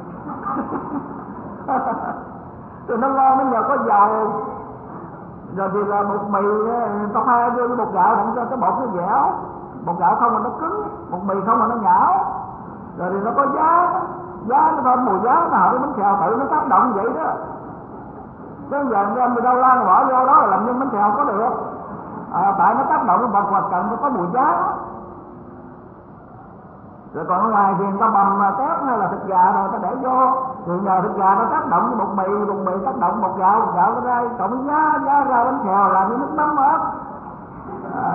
Rồi nó ngon nó nhờ có dầu, rồi thì là bột mì tao pha vô với bột gạo đặng cho cái bột nó dẻo, bột gạo không mà nó cứng, bột mì không mà nó nhão, rồi thì nó có giá, giá nó thơm mùi giá nó hợp với bánh xèo, tự nó tác động vậy đó. Chứ giờ đem người đâu lan bỏ vô đó là làm nhân bánh xèo có được, à, tại nó tác động vào hoạt cần nó có mùi giá. Rồi còn ở ngoài thì người ta bầm tép hay là thịt gà rồi ta để vô, thì nhờ thịt gà nó tác động với bột mì, bột mì tác động bột gạo, bột gạo nó ra cộng với giá, giá ra bánh xèo làm với nước mắm hết. À,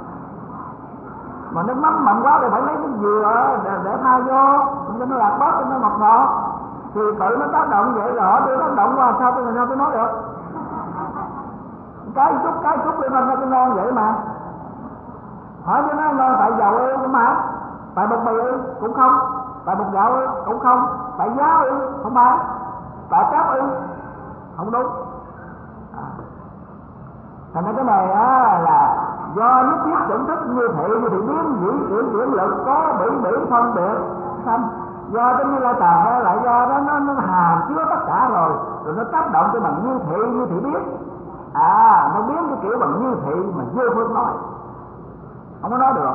mà nước mắm mặn quá thì phải lấy cái dừa để, để pha vô cho nó lạc bớt cho nó ngọt ngọt, thì tự nó tác động vậy là họ đưa tác động qua sao tôi sao tôi nói được. Cái chút cái chút để phân ra cái ngon vậy mà. Hỏi cho nó ngon tại dầu ư không hả? Tại bột mì ư cũng không, tại bột gạo ư cũng không, tại giá ư không phải, tại cáp ư không đúng. À, thành ra cái này á là do nhất thiết chuẩn thức như thị như thị biến dĩ chuyển chuyển lực có bỉ bỉ phân biệt xanh, do cái như la tà hay lại do đó nó nó hàm chứa tất cả rồi, rồi nó tác động cho bằng như thị như thị biến. À, nó biến cái kiểu bằng như thị mà vô phương nói không có nói được,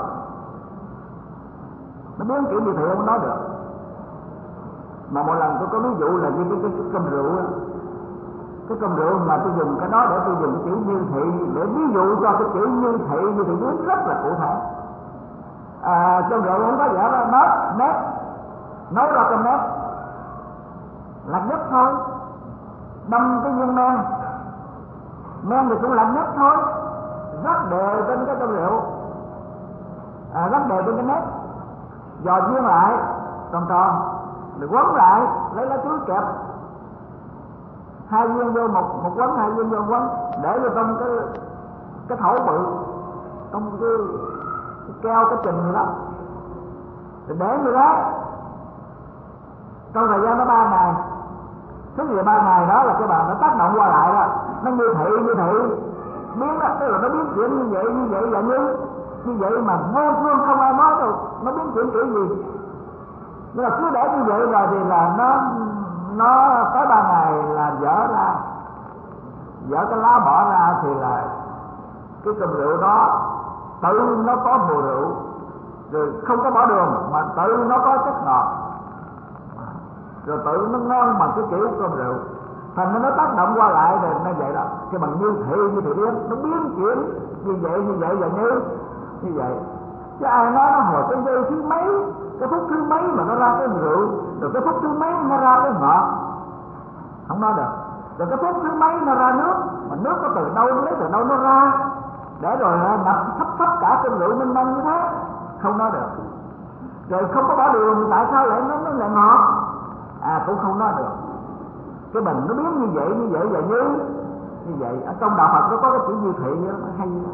nó biến kiểu như thị không có nói được. Mà một lần tôi có ví dụ là như cái, cái, cái cơm rượu á, cái cơm rượu mà tôi dùng cái đó để tôi dùng cái chữ như thị để ví dụ cho cái chữ như thị như thị biến rất là cụ thể. À, cơm rượu không có vẻ đó nếp nếp nấu ra cơm nếp là nhất thôi, đâm cái viên men men thì cũng là nhất thôi, rất đều trên cái cơm rượu, à, rất đều trên cái nếp, dò viên lại tròn tròn rồi quấn lại, lấy lá chuối kẹp hai viên vô một một quấn, hai viên vô một quấn, để vô trong cái cái thổ bự, trong cái, cái keo cái trình gì đó, rồi để như đó trong thời gian đó ba ngày. Thế thì ba ngày đó là các bạn đã tác động qua lại đó, nó như thị như thị biến đó, tức là nó biến chuyển như vậy như vậy là như như vậy mà vô phương không ai nói được nó biến chuyển kiểu gì. Nhưng mà cứ để như vậy rồi thì là nó nó tới ba ngày là dở ra, dở cái lá bỏ ra thì là cái cơm rượu đó tự nó có mùi rượu, rồi không có bỏ đường mà tự nó có chất ngọt, rồi tự nó ngon bằng cái kiểu cơm rượu. Thành nó tác động qua lại rồi nó vậy đó, cái bằng như thị như thị biến, nó biến chuyển như vậy như vậy và như như vậy. Chứ ai nói nó hồi cái giây thứ mấy, cái phút thứ mấy mà nó ra cái rượu, rồi cái phút thứ mấy nó ra cái ngọt, không nói được. Rồi cái phút thứ mấy nó ra nước, mà nước có từ đâu nó lấy từ đâu nó ra, để rồi ngập thấp thấp cả cơm rượu mênh mông như thế, không nói được. Rồi không có bỏ đường tại sao lại nó nó lại ngọt, à cũng không nói được. Cái bình nó biến như vậy như vậy và như như vậy. Ở trong đạo Phật nó có cái chữ như thị đó, nó hay đó.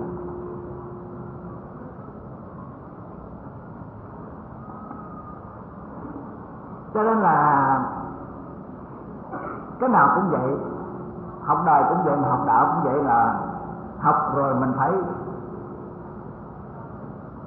Cho nên là cái nào cũng vậy, học đời cũng vậy mà học đạo cũng vậy, là học rồi mình phải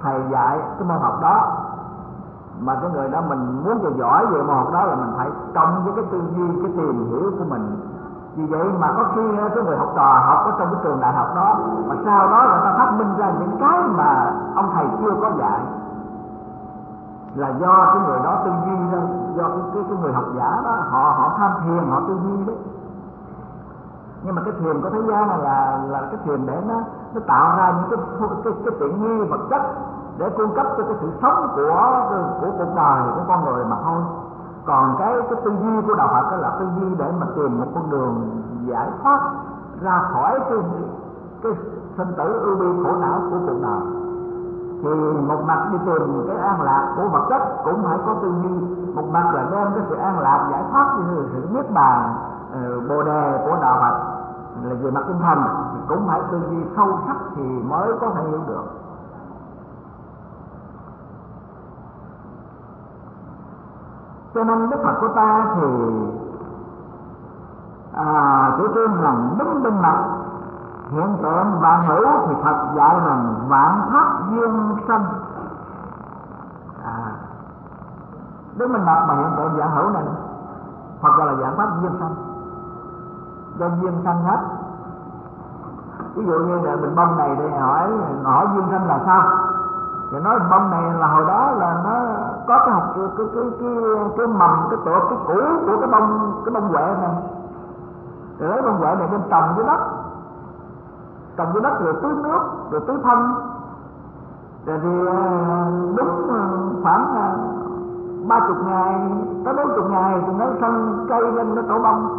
thầy dạy cái môn học đó, mà cái người đó mình muốn cho giỏi về môn học đó là mình phải cộng với cái tư duy, cái tìm hiểu của mình. Vì vậy mà có khi cái người học trò học ở trong cái trường đại học đó, mà sau đó người ta phát minh ra những cái mà ông thầy chưa có dạy, là do cái người đó tư duy đó, do cái, cái, cái người học giả đó họ họ tham thiền, họ tư duy đấy. Nhưng mà cái thiền có thế gian là là, là cái thiền để nó nó tạo ra những cái cái, cái tiện nghi vật chất để cung cấp cho cái sự sống của của cuộc đời của con người mà thôi. Còn cái cái tư duy của đạo Phật đó là tư duy để mà tìm một con đường giải thoát ra khỏi cái cái sinh tử ưu bi khổ não của cuộc đời. Thì một mặt đi tìm cái an lạc của vật chất cũng phải có tư duy, một mặt là đem cái sự an lạc giải thoát như sự niết bàn uh, bồ đề của đạo Phật là về mặt tinh thần, cũng phải tư duy sâu sắc thì mới có thể hiểu được. Cho nên Đức Phật của ta thì à, chủ trương rằng đứng bên mặt hiện tượng vạn hữu, thì Phật dạy rằng vạn pháp duyên sanh. À, đứng bên mặt mà hiện tượng vạn hữu này Phật gọi là vạn pháp duyên sanh, do duyên sanh hết. Ví dụ như là bình bông này để hỏi hỏi duyên sanh là sao, thì nói bông này là hồi đó là nó có cái học cái cái cái cái, cái mầm cái tựa cái củ của cái bông cái bông huệ này, rồi lấy bông huệ này đem trồng dưới đất, trồng dưới đất rồi tưới nước rồi tưới phân, rồi thì đúng khoảng ba chục ngày tới bốn chục ngày thì nó sân cây lên nó tổ bông.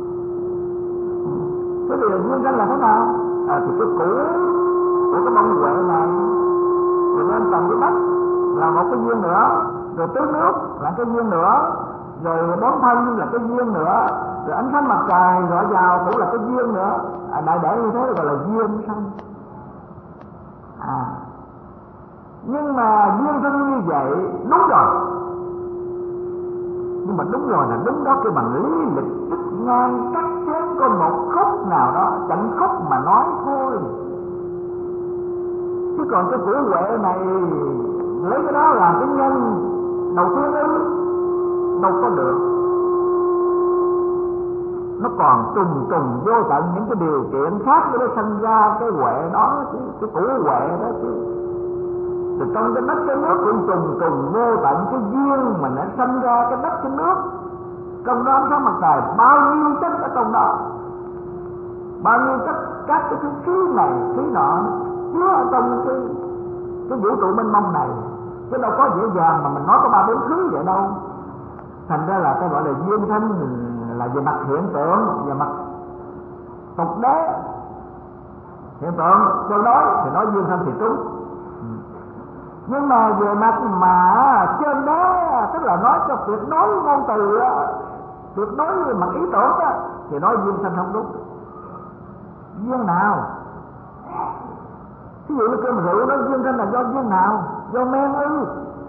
Thế thì duyên sanh là thế nào? À, thì cái củ của cái bông huệ này rồi lên trồng dưới đất là một cái duyên nữa, rồi tưới nước là cái duyên nữa, rồi bón phân là cái duyên nữa, rồi ánh sáng mặt trời rọi vào cũng là cái duyên nữa. À, đại để như thế gọi là duyên sanh. À, nhưng mà duyên sanh như vậy đúng rồi, nhưng mà đúng rồi là đúng đó, cái bằng lý lịch tích ngang cắt chém có một khúc nào đó chẳng khúc mà nói thôi. Chứ còn cái củ huệ này lấy cái đó làm cái nhân đầu tiên ấy đâu có được. Nó còn trùng trùng vô tận những cái điều kiện khác để nó sinh ra cái huệ đó, cái củ huệ đó chứ. Từ trong cái đất cái nước cũng trùng trùng vô tận cái duyên mà nó sinh ra cái đất cái nước. Trong đó ánh sáng mặt trời bao nhiêu chất ở trong đó, bao nhiêu chất các cái thứ khí này khí nọ chứa ở trong cái cái vũ trụ mênh mông này, chứ đâu có dễ dàng mà mình nói có ba bốn thứ vậy đâu. Thành ra là tôi gọi là duyên sanh là về mặt hiện tượng, về mặt tục đế hiện tượng tương đối thì nói duyên sanh thì trúng. Nhưng mà về mặt mà trên đó, tức là nói cho tuyệt đối ngôn từ đó, tuyệt đối về mặt ý tưởng đó, thì nói duyên sanh không đúng. Duyên nào? Ví dụ như cơm rượu nó duyên sanh là do duyên nào? Do men ư?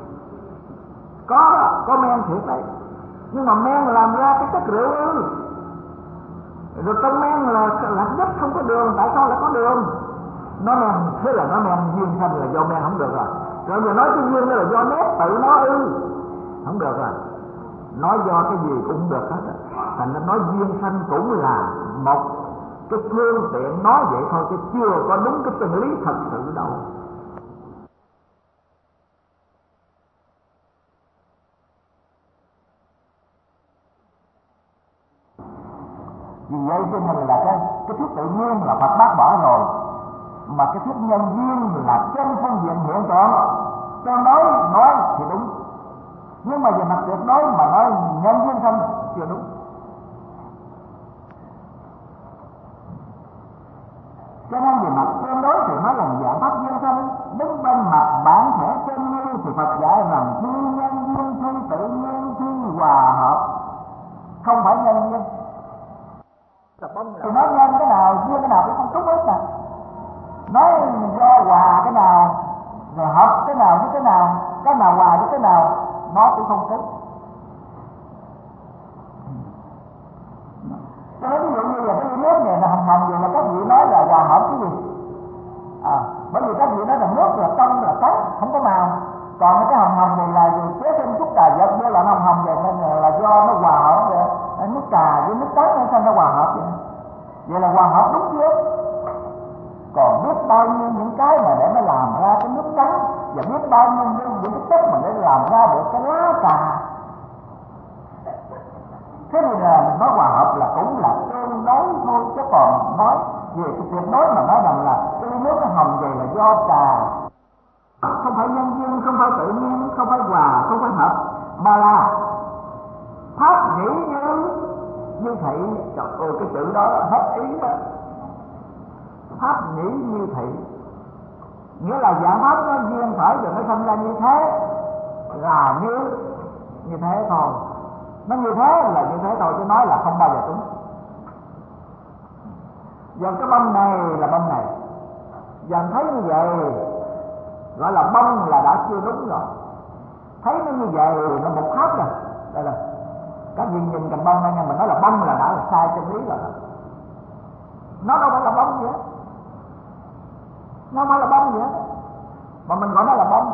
Có, có men thiệt đấy, nhưng mà men làm ra cái chất rượu ư? Rồi trong men là lạc nhất không có đường, tại sao lại có đường? Nó men, thế là nó men duyên sanh là do men không được rồi. Rồi giờ nói cái duyên đó là do nét tự nó ư? Không được rồi. Nói do cái gì cũng không được hết. Thành ra nói duyên sanh cũng là một cái phương tiện nói vậy thôi, chứ chưa có đúng cái chân lý thật sự đâu. Vì vậy cho nên là cái cái thuyết tự nhiên là Phật bác bỏ rồi, mà cái thuyết nhân duyên là trên phương diện hiện tượng. Tương đối nói thì đúng, nhưng mà về mặt tuyệt đối mà nói nhân duyên sanh chưa đúng. Cho nên về mặt tương đối thì nói là dạng pháp duyên sanh. Đứng bên mặt bản thể chân như thì Phật dạy rằng thi nhân duyên, thi tự nhiên, thi hòa hợp, không phải nhân duyên. Thì nói nhân cái nào, duyên cái nào cũng không trúng hết nè. Nói do hòa cái nào, rồi hợp cái nào với cái nào, cái nào hòa với cái nào, nó cũng không trúng. Cho nên ví dụ như là cái nước này là hồng hồng, rồi mà các vị nói là hòa hợp cái gì? À, bởi vì các vị nói là nước là trong là tốt, không có màu. Còn cái hồng hồng này là chế thêm chút trà giật với là hồng hồng vậy, nên là do nó hòa hợp vậy. Nước trà với nước trắng nó sao nó hòa hợp vậy? Vậy là hòa hợp đúng chưa? Còn biết bao nhiêu những cái mà để nó làm ra cái nước trắng, và biết bao nhiêu những, những cái chất mà để làm ra được cái lá trà. Thế thì là mình nói hòa hợp là cũng là tương đối thôi, chứ còn nói về cái tuyệt đối mà nói rằng là cái ly nước nó hồng vậy là do trà, không phải nhân duyên, không phải tự nhiên, không phải hòa, không phải hợp, mà là pháp nghĩ như như thị. Trời ơi, cái chữ đó hết ý đó. Pháp nghĩ như thị nghĩa là dạng pháp nó duyên khởi rồi nó sinh ra như thế, là như như thế thôi. Nó như thế là như thế thôi, chứ nói là không bao giờ đúng. Dần cái bông này là bông này, dần thấy như vậy gọi là bông là đã chưa đúng rồi. Thấy nó như vậy nó một pháp rồi. Đây là các vị nhìn cành bông này nha, mình nói là bông là đã là sai chân lý rồi. Nó đâu phải là bông gì hết, nó không phải là bông gì hết, mà mình gọi nó là bông.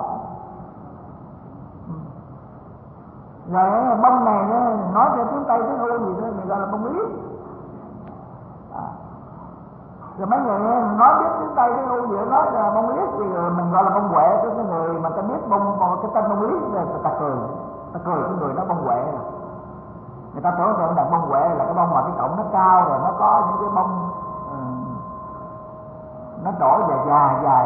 Rồi bông này nói theo tiếng Tây tiếng Âu gì đó mình gọi là bông lý. À. Rồi mấy người nói biết tiếng Tây tiếng Âu gì đó nói là bông lý thì mình gọi là bông huệ. Cái người mà ta biết bông cái tên bông lý rồi ta cười, ta cười cái người đó bông huệ. Người ta tưởng tượng là bông huệ là cái bông mà cái cọng nó cao rồi nó có những cái bông um, nó trổ dài dài dài.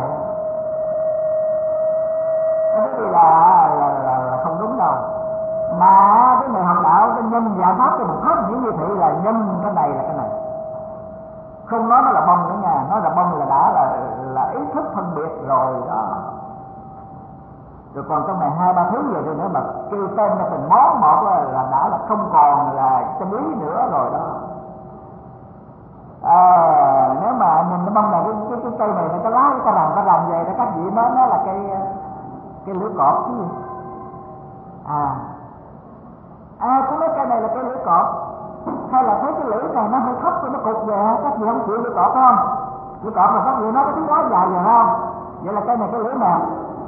Cái đó là, là, là, là không đúng đâu. Mà cái người học đạo cái nhân giải pháp cái một pháp những như thị là nhân cái này là cái này, không nói nó là bông nữa nha, nói là bông là đã là là ý thức phân biệt rồi đó. Rồi còn trong này hai ba thứ gì nữa mà kêu tên cho từng món một là đã là không còn là chân lý nữa rồi đó. À, nếu mà nhìn cái bông này cái cái, cái cây này cái lá cái rằm cái rằm về đó các vị nói nó là cây cái lưỡi cọp chứ gì. À à cũng nói cây này là cây lưỡi cọp, hay là thấy cái lưỡi này nó hơi thấp rồi nó cụt về, các vị không chịu lưỡi cọp không? Lưỡi cọp mà các vị nói cái thứ lá dài rồi không? Vậy là cây này cái lưỡi mèo.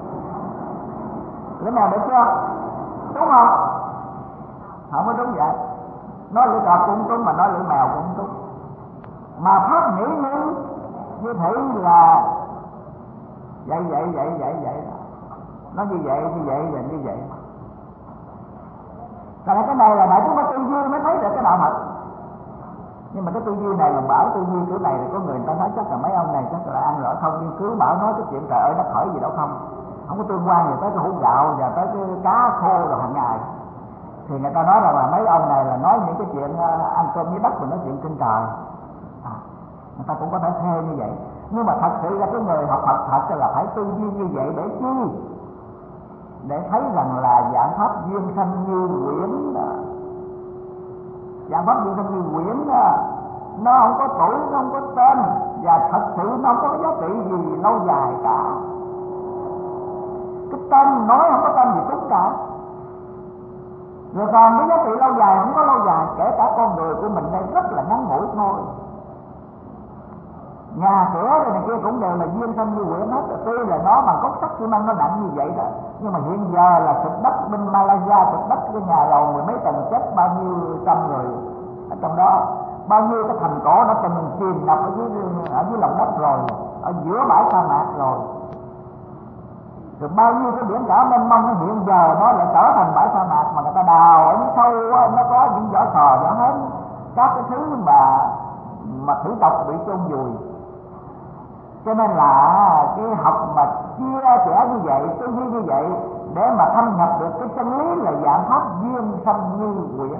Lưỡi mèo được chưa? Đúng không? Không có đúng vậy. Nói lưỡi cọp cũng đúng mà nói lưỡi mèo cũng đúng. Mà pháp nghĩ như như thể là vậy vậy vậy vậy vậy đó. Nó như vậy như vậy và như vậy. Còn cái này là đại chúng phải tư duy mới thấy được cái đạo thật. Nhưng mà cái tư duy này là bảo tư duy kiểu này là có người ta nói chắc là mấy ông này chắc là ăn rõ không nghiên cứu, bảo nói cái chuyện trời ơi đất khởi gì đâu không, không có tương quan gì tới cái hũ gạo và tới cái cá khô rồi hàng ngày. Thì người ta nói rằng là mấy ông này là nói những cái chuyện ăn cơm với đất và nói chuyện trên trời. À, người ta cũng có thể theo như vậy. Nhưng mà thật sự là cái người học Phật thật là phải tư duy như vậy để chi? Để thấy rằng là dạng pháp duyên sanh như quyển đó. Dạng pháp duyên sanh như quyển đó, nó không có tuổi, nó không có tên, và thật sự nó không có cái giá trị gì lâu dài cả. Cái tên nói không có tên gì đúng cả. Rồi còn cái giá trị lâu dài không có lâu dài, kể cả con người của mình đây rất là ngắn ngủi thôi. Nhà cửa đây này kia cũng đều là duyên sanh như quyển hết. Tuy là nó bằng cốt sắt xi măng nó nặng như vậy đó, nhưng mà hiện giờ là sụt đất bên Malaysia, sụt đất cái nhà lầu mười mấy tầng chết bao nhiêu trăm người ở trong đó, bao nhiêu cái thành cổ nó từng chìm ngập ở dưới ở dưới lòng đất rồi, ở giữa bãi sa mạc rồi. Rồi bao nhiêu cái biển cả mênh mông hiện giờ nó lại trở thành bãi sa mạc, mà người ta đào ở dưới sâu đó, nó có những vỏ sò vỏ hến, các cái thứ mà mà thủy tộc bị chôn vùi. Cho nên là cái học mà chia sẻ như vậy, tư duy như vậy để mà thâm nhập được cái chân lý là dạng pháp duyên sanh như quyển.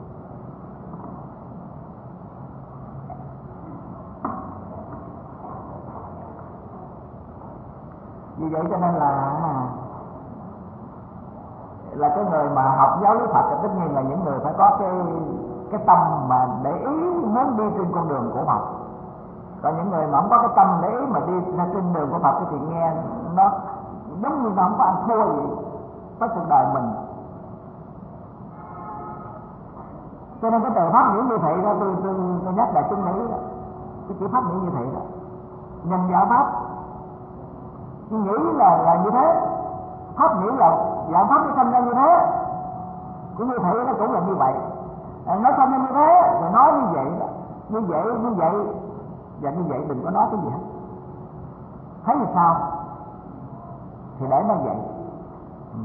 Vì vậy cho nên là là cái người mà học giáo lý Phật thì tất nhiên là những người phải có cái cái tâm mà để ý muốn đi trên con đường của Phật. Còn những người mà không có cái tâm để ý mà đi ra trên đường của Phật thì nghe nó giống như nó không có ăn thua gì với cuộc đời mình. Cho nên cái từ pháp nghĩ như vậy đó, tôi tôi tôi nhắc là chân lý đó, cái chữ pháp nghĩ như vậy đó, nhân giáo pháp nghĩ là là như thế, pháp nghĩ là dạng pháp nó sanh ra như thế, cũng như thầy nó cũng là như vậy. À, nó sanh ra như thế rồi nói như vậy, như vậy như vậy và như vậy, đừng có nói cái gì hết. Thấy như sao thì để nó vậy. Ừ.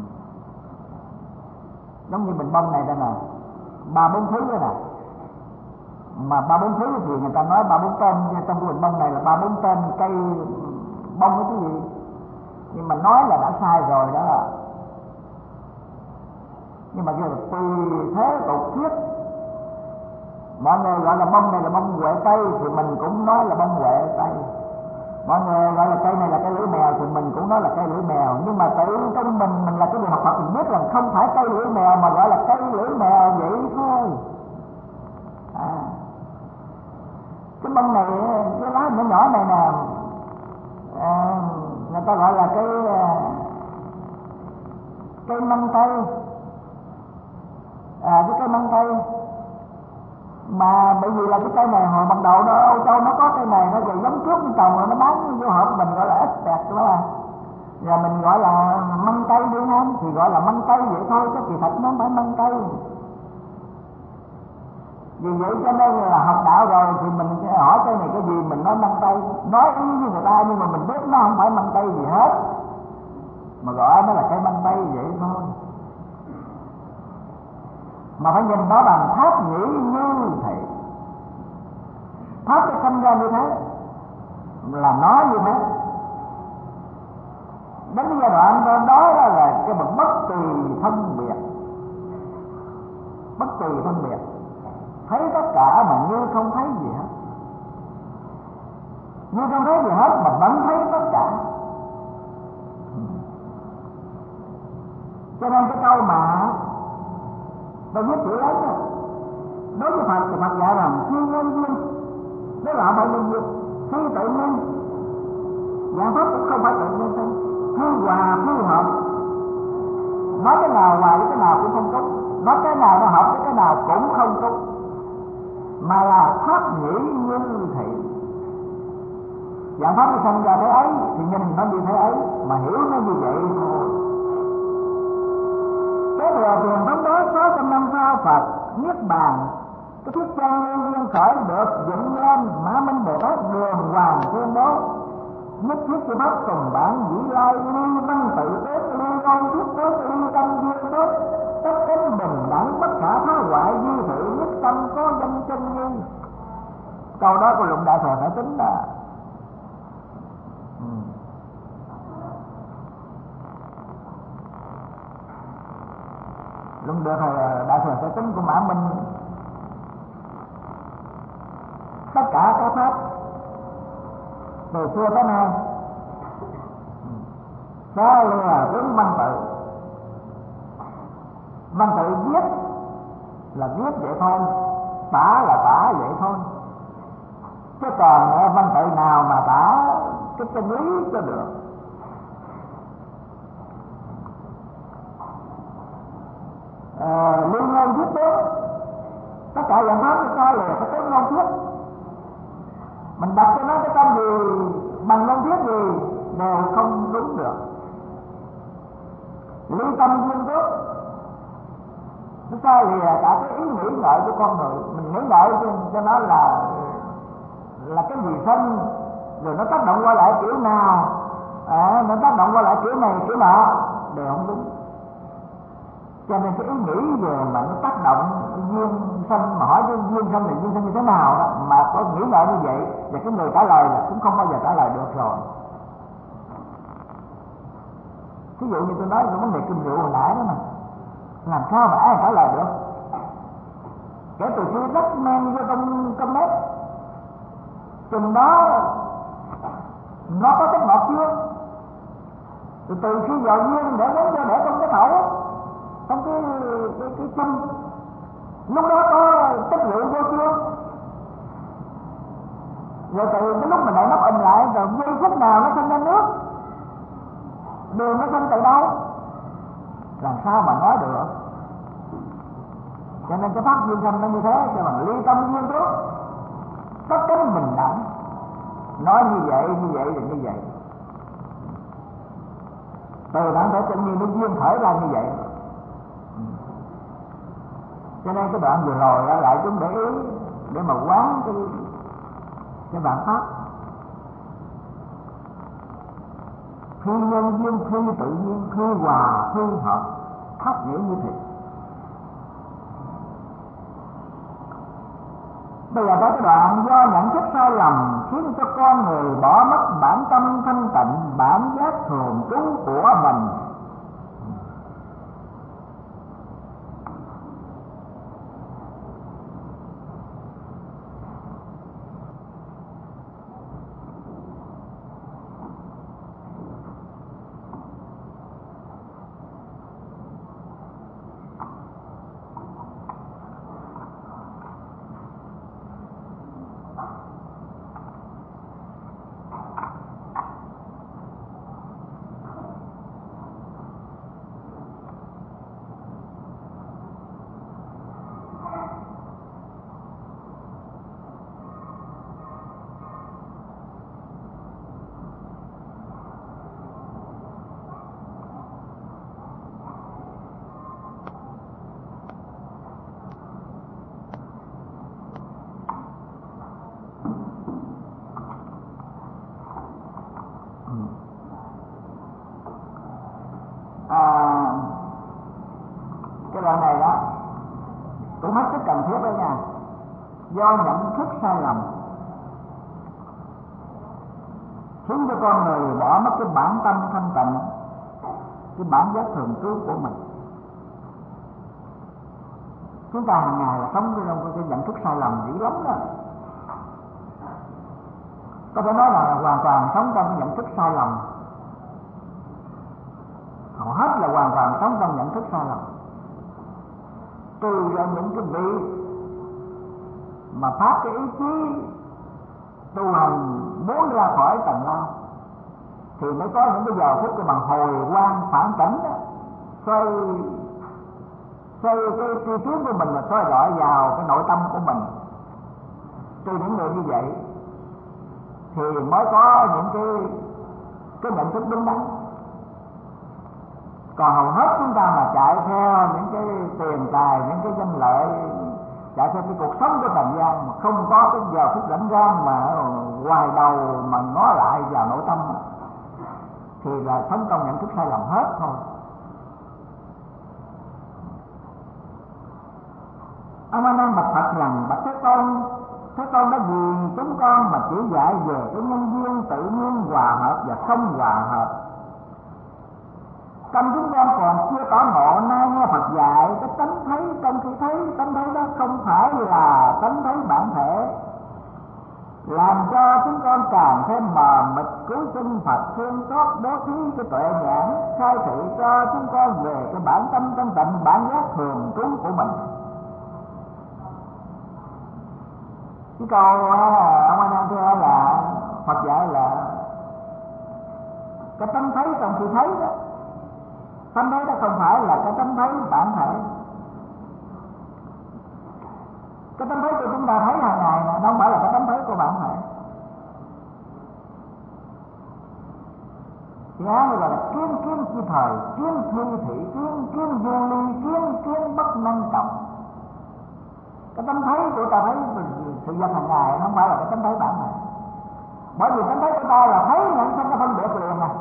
Giống như bình bông này đây nè, ba bốn thứ đó nè, mà ba bốn thứ thì người ta nói ba bốn tên, trong cái bình bông này là ba bốn tên cây bông cái gì, nhưng mà nói là đã sai rồi đó. Nhưng mà cái là tùy thế tục thuyết, mọi người gọi là bông này là bông huệ tây thì mình cũng nói là bông huệ tây, mọi người gọi là cây này là cây lưỡi mèo thì mình cũng nói là cây lưỡi mèo. Nhưng mà tự trong mình mình là cái người học Phật mình biết rằng không phải cây lưỡi mèo mà gọi là cây lưỡi mèo vậy thôi. À, cái bông này, cái lá nhỏ nhỏ này nè, à, người ta gọi là cái cây măng tây. À, cái cây măng tây mà bởi vì là cái cây này hồi ban đầu nó Âu Châu nó có cây này, nó rồi giống trước nó trồng rồi nó bán vô hộp, mình gọi là expert đó mà, và mình gọi là măng tây đi không thì gọi là măng tây vậy thôi, chứ kỳ thật nó không phải măng tây. Vì vậy cho nên là học đạo rồi thì mình hỏi cây này cái gì mình nói măng tây, nói ý với người ta nhưng mà mình biết nó không phải măng tây gì hết, mà gọi nó là cây măng tây vậy thôi. Mà phải nhìn nó bằng pháp nghĩ như thế, pháp nó sinh ra như thế là nói như thế. Đến cái giai đoạn đó, đó là cái bậc bất tùy phân biệt, bất tùy phân biệt, thấy tất cả mà như không thấy gì hết, như không thấy gì hết mà vẫn thấy tất cả. Cho nên cái câu mà tôi viết chữ lớn đó, đối với Phật thì Phật dạy rằng phi nhân duyên, đó là phải nhân duyên, phi tự nhiên. Dạng pháp cũng không phải tự nhiên thôi, phi hòa phi hợp. Nói cái nào hòa với cái nào cũng không tốt, nói cái nào nó hợp với cái nào cũng không tốt, mà là pháp nghĩ như thị. Dạng pháp nó sinh ra thế ấy thì nhìn nó như thế ấy, mà hiểu nó như vậy thôi. Cái thừa tiền thống đó sáu trăm năm sau Phật niết bàn, cái thuyết chân nguyên duyên khởi được dựng lên, Mã Minh Bồ Tát đường hoàng tuyên bố nhất thiết chư pháp cùng bản dĩ lai, ly văn tự tết, ly ngôn thuyết tết, ly tâm duyên tết, tất tính bình đẳng bất khả phá hoại, duy thử nhất tâm có danh chân như. Câu đó của Luận Đại Thừa phải tính là ừ. Luận Đại Thừa Đại Thừa phải tính của Mã Minh, tất cả các pháp từ xưa tới nay đó là tướng văn tự. Văn tự viết là viết vậy thôi, tả là tả vậy thôi, chứ còn văn tự nào mà tả cái chân lý cho được. À, liên ngôn thuyết tướng, tất cả dạng pháp nó coi là cái tướng ngôn thuyết. Mình đặt cho nó cái tên gì bằng ngôn thuyết gì đều không đúng được. Ly tâm duyên tước, nó sai lìa cả cái ý nghĩ ngợi của con người. Mình nghĩ ngợi cho, cho nó là là cái gì sinh, rồi nó tác động qua lại kiểu nào, à, nó tác động qua lại kiểu này kiểu nọ đều không đúng. Cho nên cái ý nghĩ về mà nó tác động duyên sinh, mà hỏi cái duyên sinh là duyên sinh như thế nào đó, mà có nghĩ ngợi như vậy và cái người trả lời là cũng không bao giờ trả lời được rồi. Ví dụ như tôi nói cái vấn đề kinh rượu hồi nãy đó mà, làm sao mà ai trả lời được? Kể từ khi đất men vô trong trong nếp, chừng đó nó có chất ngọt chưa? Từ từ khi vào duyên để đến cho để trong cái thẩu, trong cái cái cái châm, lúc đó có chất rượu vô chưa? Rồi từ cái lúc mình đậy nắp ầm lại, rồi giây phút nào nó sinh ra nước, đường nó sinh từ đâu? Làm sao mà nói được? Cho nên cái pháp duyên sinh nó như thế, cho bằng ly tâm duyên trước, tất tính bình đẳng, nói như vậy như vậy là như vậy. từ bản thể tự nhiên nó duyên khởi ra như vậy. Cho nên cái đoạn vừa rồi đó lại chúng để ý để mà quán cái cái bản pháp. Khi nhân duyên, khi tự nhiên, khi hòa, khi hợp, pháp nghĩa như thế. Bây giờ có cái đoạn do nhận thức sai lầm khiến cho con người bỏ mất bản tâm thanh tịnh, bản giác thường trú của mình. Do nhận thức sai lầm khiến cho con người bỏ mất cái bản tâm thanh tịnh, cái bản giác thường trú của mình. Chúng ta hàng ngày là sống trong cái nhận thức sai lầm dữ lắm đó. Có thể nói là hoàn toàn sống trong cái nhận thức sai lầm. Hầu hết là hoàn toàn sống trong nhận thức sai lầm. Trừ ra những cái vị mà phát cái ý chí tu hành muốn ra khỏi tầng lao thì mới có những cái giờ phút cái bằng hồi quang phản tỉnh đó, xoay xoay cái tri kiến của mình là xoay rọi vào cái nội tâm của mình. Từ những người như vậy thì mới có những cái cái nhận thức đúng đắn. Còn hầu hết chúng ta mà chạy theo những cái tiền tài, những cái danh lợi, chạy theo cái cuộc sống của trần gian mà không có cái giờ phút rảnh rang mà hoài đầu mà ngó lại vào nội tâm thì là sống trong nhận thức sai lầm hết thôi. Ông A Nan bạch Phật rằng: bạch Thế Tôn, Thế Tôn đã vì chúng con mà chỉ dạy về cái nhân duyên tự nhiên hòa hợp và không hòa hợp. Tâm chúng con còn chưa tỏ ngộ, nay nghe Phật dạy cái tánh thấy, trong khi thấy tánh thấy đó không phải là tánh thấy bản thể, làm cho chúng con càng thêm mờ mịt. Cứu xin Phật thương xót bố thí cái tuệ nhãn, khai thị cho chúng con về cái bản tâm thanh tịnh, bản giác thường trú của mình. Cái câu ông A Nan thưa là Phật dạy là cái tánh thấy trong khi thấy đó, tánh thấy đó không phải là cái tánh thấy bản thể. Cái tánh thấy của chúng ta thấy hàng ngày nó không phải là cái tánh thấy của bản thể. Thì á gọi là kiến kiến chi thời, kiến thi thị kiến, kiến vô ly, kiến kiến bất năng trọng. Cái tánh thấy của ta thấy sự vật hàng ngày nó không phải là cái tánh thấy bản thể. Bởi vì tánh thấy của ta là thấy nhận không có phân biệt liền à.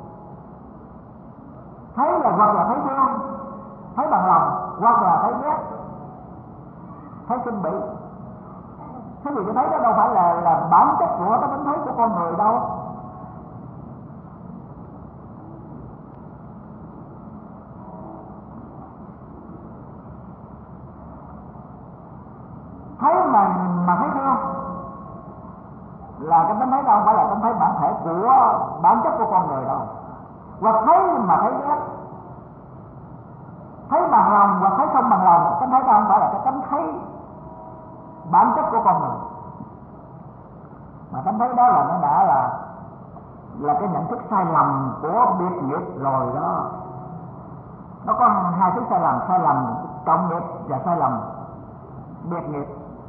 Thấy là hoặc là thấy thương, thấy bằng lòng, hoặc là thấy ghét, thấy kinh bị. Thế thì cái thấy đó đâu phải là là bản chất của cái tánh thấy của con người đâu. Thấy mà mà thấy thương là cái tánh thấy đâu không phải là tánh thấy bản thể của bản chất của con người đâu. Hoặc thấy mà thấy ghét, thấy bằng lòng hoặc thấy không bằng lòng, tánh thấy đó không phải là cái tánh thấy bản chất của con người, mà tánh thấy đó là nó đã là là cái nhận thức sai lầm của biệt nghiệp rồi đó. Nó có hai thứ sai lầm: sai lầm trọng nghiệp và sai lầm biệt nghiệp.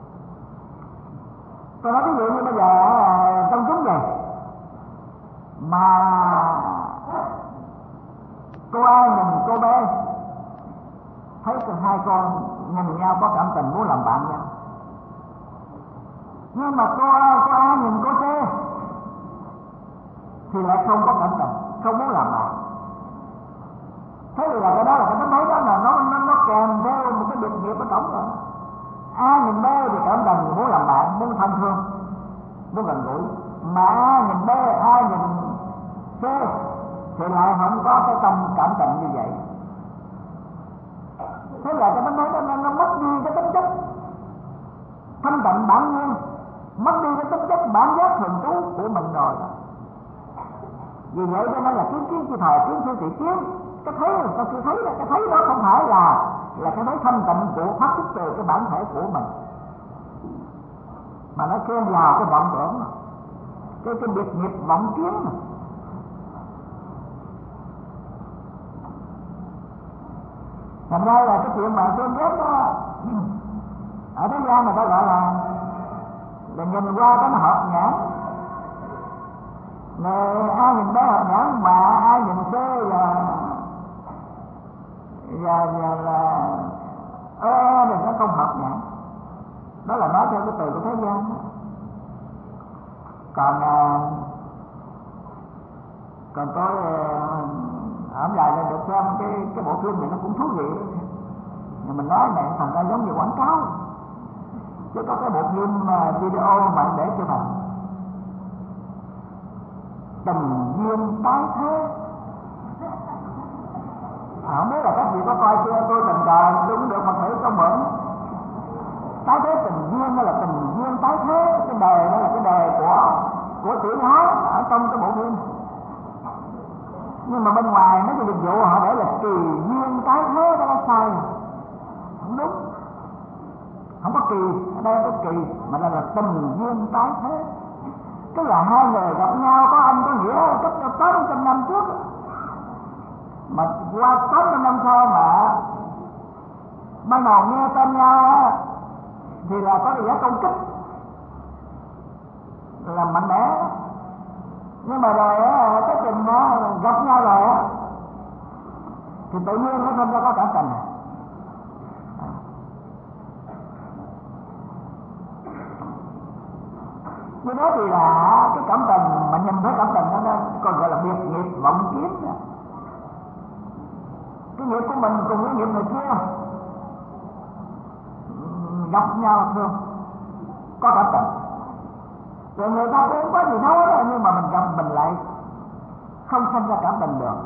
Tôi nói ví dụ như bây giờ trong chúng vậy mà Cô A nhìn cô B, thấy hai con nhìn nhau có cảm tình muốn làm bạn nhau. Nhưng mà cô A, cô A nhìn cô C thì lại không có cảm tình, không muốn làm bạn. Thế thì là cái đó là cái thấy đó là nó nó nó kèm theo một cái biệt nghiệp ở trong rồi. A nhìn B thì cảm tình muốn làm bạn, muốn thân thương, muốn gần gũi. Mà A nhìn B, A nhìn C thì lại không có cái tâm cảm tình như vậy. Thế là cái thấy đó nó, nó mất đi cái tính chất thanh tịnh bản nhiên, mất đi cái tính chất bản giác thường trú của mình rồi. Vì vậy cho nên là kiến kiến chư thời, kiến sư thị kiến, cái thấy là sao chưa thấy là cái thấy đó không phải là là cái thấy thanh tịnh của phát xuất từ cái bản thể của mình, mà nó kêu vào cái vọng tưởng, cái cái biệt nghiệp vọng kiến. Thành ra là cái chuyện mà thương ghét đó ở thế gian người ta gọi là là nhìn qua cái nó hợp nhãn. Người A nhìn B hợp nhãn, mà A nhìn C là và, và là ơ thì nó không hợp nhãn. Đó là nói theo cái từ của thế gian. Còn à, còn tôi ở dài này được xem cái cái bộ phim này nó cũng thú vị. Nhưng mình nói này thành ra giống như quảng cáo, chứ có cái bộ phim video mà để cho mình tình duyên tái thế. À, không biết là các vị có coi chưa, tôi tình cờ tôi cũng được Phật tử cho mượn. Tái thế tình duyên đó là tình duyên tái thế, cái đề đó là cái đề của của Tiểu Hán ở trong cái bộ phim. Nhưng mà bên ngoài mấy cái dịch vụ họ để là kỳ duyên tái thế, đó là sai, không đúng. Không có kỳ, ở đây có kỳ mà đây là tình duyên tái thế. Tức là hai người gặp nhau có âm có nghĩa cách tám trăm năm trước, mà qua tám trăm năm sau mà ban đầu nghe tên nhau á thì là có cái giá công kích là mạnh mẽ. Nhưng mà rồi á cái tình á gặp nhau rồi á thì tự nhiên nó không ra có cảm tình. Như đó thì là cái cảm tình mà nhìn thấy cảm tình đó còn gọi là biệt nghiệp vọng kiến. Cái nghiệp của mình cùng với nghiệp người kia gặp nhau thương, có cảm tình. Rồi người ta cũng không có gì nói đó, nhưng mà mình gặp mình lại không sinh ra cảm tình được.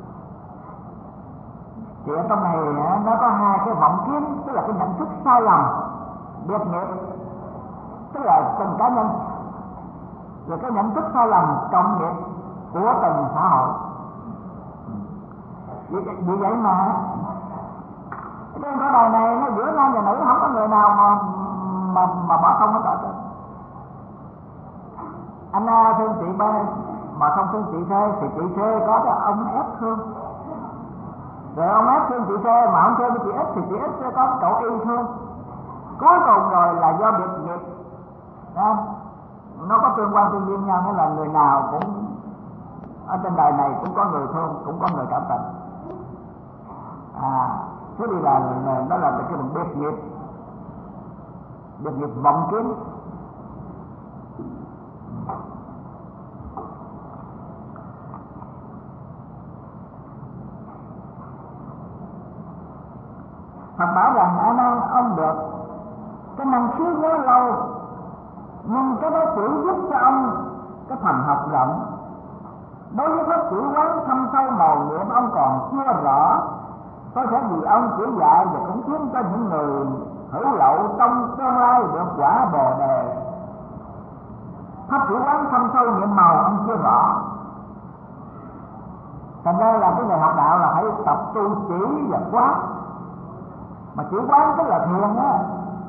Thì ở trong này nó có hai cái vọng kiến, tức là cái nhận thức sai lầm, biệt nghiệp, tức là từng cá nhân, rồi cái nhận thức sai lầm cộng nghiệp của từng xã hội. Vì, vì vậy mà trên cái đời này nó giữa nam và nữ không có người nào mà mà mà bỏ không hết trơn. Anh A thương chị B mà không thương chị C thì chị C có cái ông F thương. Rồi ông F thương chị C mà không thương chị X thì chị X sẽ có cậu Y thương. Cuối cùng rồi là do biệt nghiệp. Đó. Nó có tương quan tương duyên nhau, nghĩa là người nào cũng ở trên đời này cũng có người thương, cũng có người cảm tình. À, thế thì là đó là cái mình biệt nghiệp, biệt nghiệp vọng kiến. Phật bảo rằng A Nan, ông được cái năng khiếu nhớ lâu, nhưng cái đó chỉ giúp cho ông cái phần học rộng. Đối với pháp chữ quán thâm sâu màu nhiệm ông còn chưa rõ, có thể vì ông chỉ dạy và cũng khiến cho những người hữu lậu trong tương lai được quả bồ đề. Pháp chữ quán thâm sâu nhiệm màu ông chưa rõ. Thành ra là cái người học đạo là phải tập tu chỉ và quán. Mà chỉ quán tức là thiền á,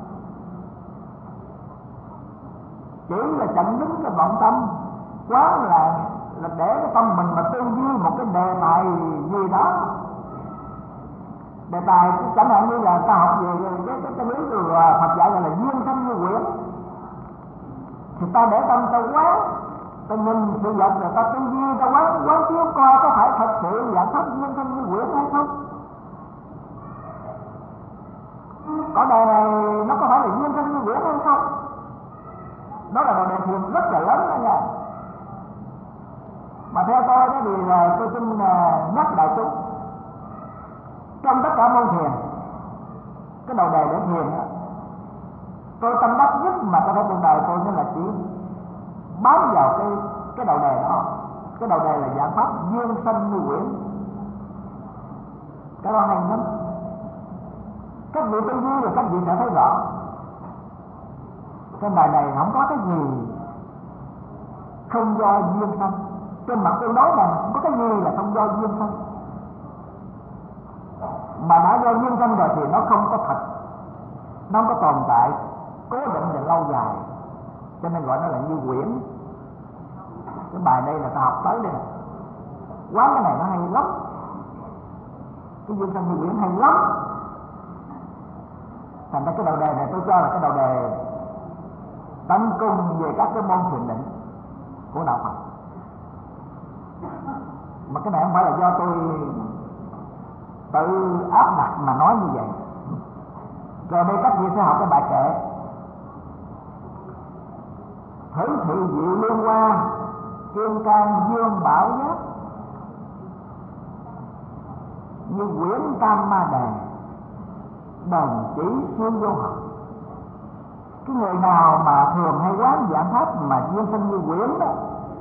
chỉ là chặn đứng cái vọng tâm, quán là là để cái tâm mình mà tư duy một cái đề tài gì đó. Đề tài chẳng hạn như là ta học về cái cái cái lý từ Phật dạy là, là duyên sanh như quyển, thì ta để tâm ta quán ta nhìn sự vật rồi ta tư duy, ta quán quán chiếu coi có phải thật sự dạng pháp nhân thân như quyển hay không. Cõi đời này nó có phải là nhân thân như quyển hay không? Đó là một đề thiền rất là lớn đó nha. Mà theo tôi đó thì tôi xin nhắc đại chúng, trong tất cả môn thiền, cái đầu đề để thiền đó, tôi tâm đắc nhất mà có thể cuộc đời tôi nên là chỉ bám vào cái cái đầu đề đó. Cái đầu đề là dạng pháp duyên sanh như quyển. Cái đó hay lắm. Các vị tư duy rồi các vị sẽ thấy rõ. Trên đời này không có cái gì không do duyên sanh. Trên mặt tương đối này không có cái gì là không do duyên sanh. Mà đã do duyên sanh rồi thì nó không có thật, nó không có tồn tại cố định và lâu dài, cho nên gọi nó là như quyển. Cái bài đây là ta học tới đây nè, quán cái này nó hay lắm. Cái duyên sanh như quyển hay lắm. Thành ra cái đầu đề này tôi cho là cái đầu đề tấn công về các cái môn thiền định của đạo Phật. Mà cái này không phải là do tôi tự áp đặt mà nói như vậy. Rồi đây các vị sẽ học cái bài kệ thử thị diệu liên hoa kiên can dương bảo giác như quyển tam ma đề đần chỉ xuyên vô học. Cái người nào mà thường hay quán giảng pháp mà duyên sanh như quyển đó,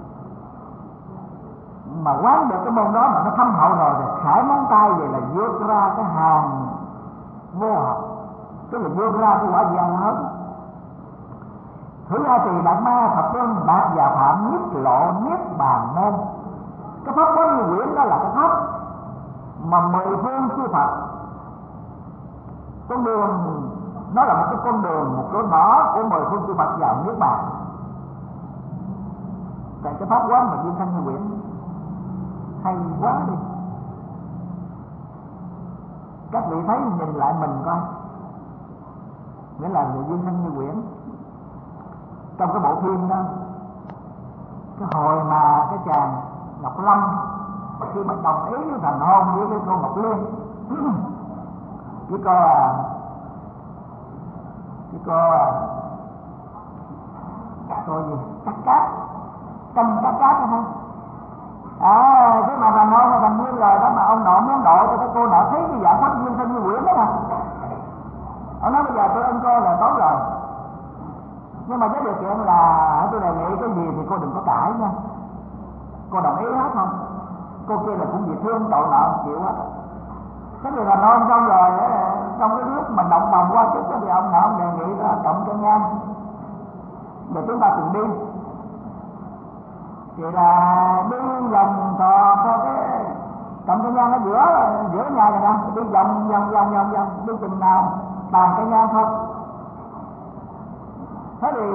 mà quán được cái môn đó mà nó thâm hậu rồi thì khải móng tay vậy là vượt ra cái hàng vô học, tức là vượt ra cái quả vàng hơn. Thử A Tỳ Đạt Ma Thập Luân đạt vào phạm nhất lộ niết bàn môn. Cái pháp quán như quyển đó là cái pháp mà mười phương chư Phật, con đường nó là một cái con đường, một cửa ngõ của mười phương chư Phật vào niết bàn. Tại cái pháp quán mà duyên sanh như quyển hay quá đi. Các vị thấy nhìn lại mình coi, nghĩa là người duyên sanh như quyển. Trong cái bộ phim đó, cái hồi mà cái chàng Ngọc Lâm khi mà đồng ý với thành hôn với cái cô Ngọc Liên, cái cô cái cô cô gì Cát Cát, Trâm Cát Cát phải không? À, cái mà thành hôn là thành nguyên lời đó, mà ông nội muốn độ cho cái cô nọ thấy cái dạng pháp duyên sanh như quyển đó nè. Ông nói bây giờ tôi ân cô là tốt rồi, nhưng mà với điều kiện là tôi đề nghị cái gì thì cô đừng có cãi nha. Cô đồng ý hết không? Cô kia là cũng vì thương tội nợ chịu hết. Cái điều là nói xong rồi, trong cái lúc mà động lòng qua chút thì ông nọ ông đề nghị là cộng cho ngang để chúng ta cùng đi. Thì là đi vòng trò theo cái cộng cho ngang ở giữa giữa nhà này nè, đi vòng vòng vòng vòng vòng đi chừng nào bàn cái ngang thôi. Thế thì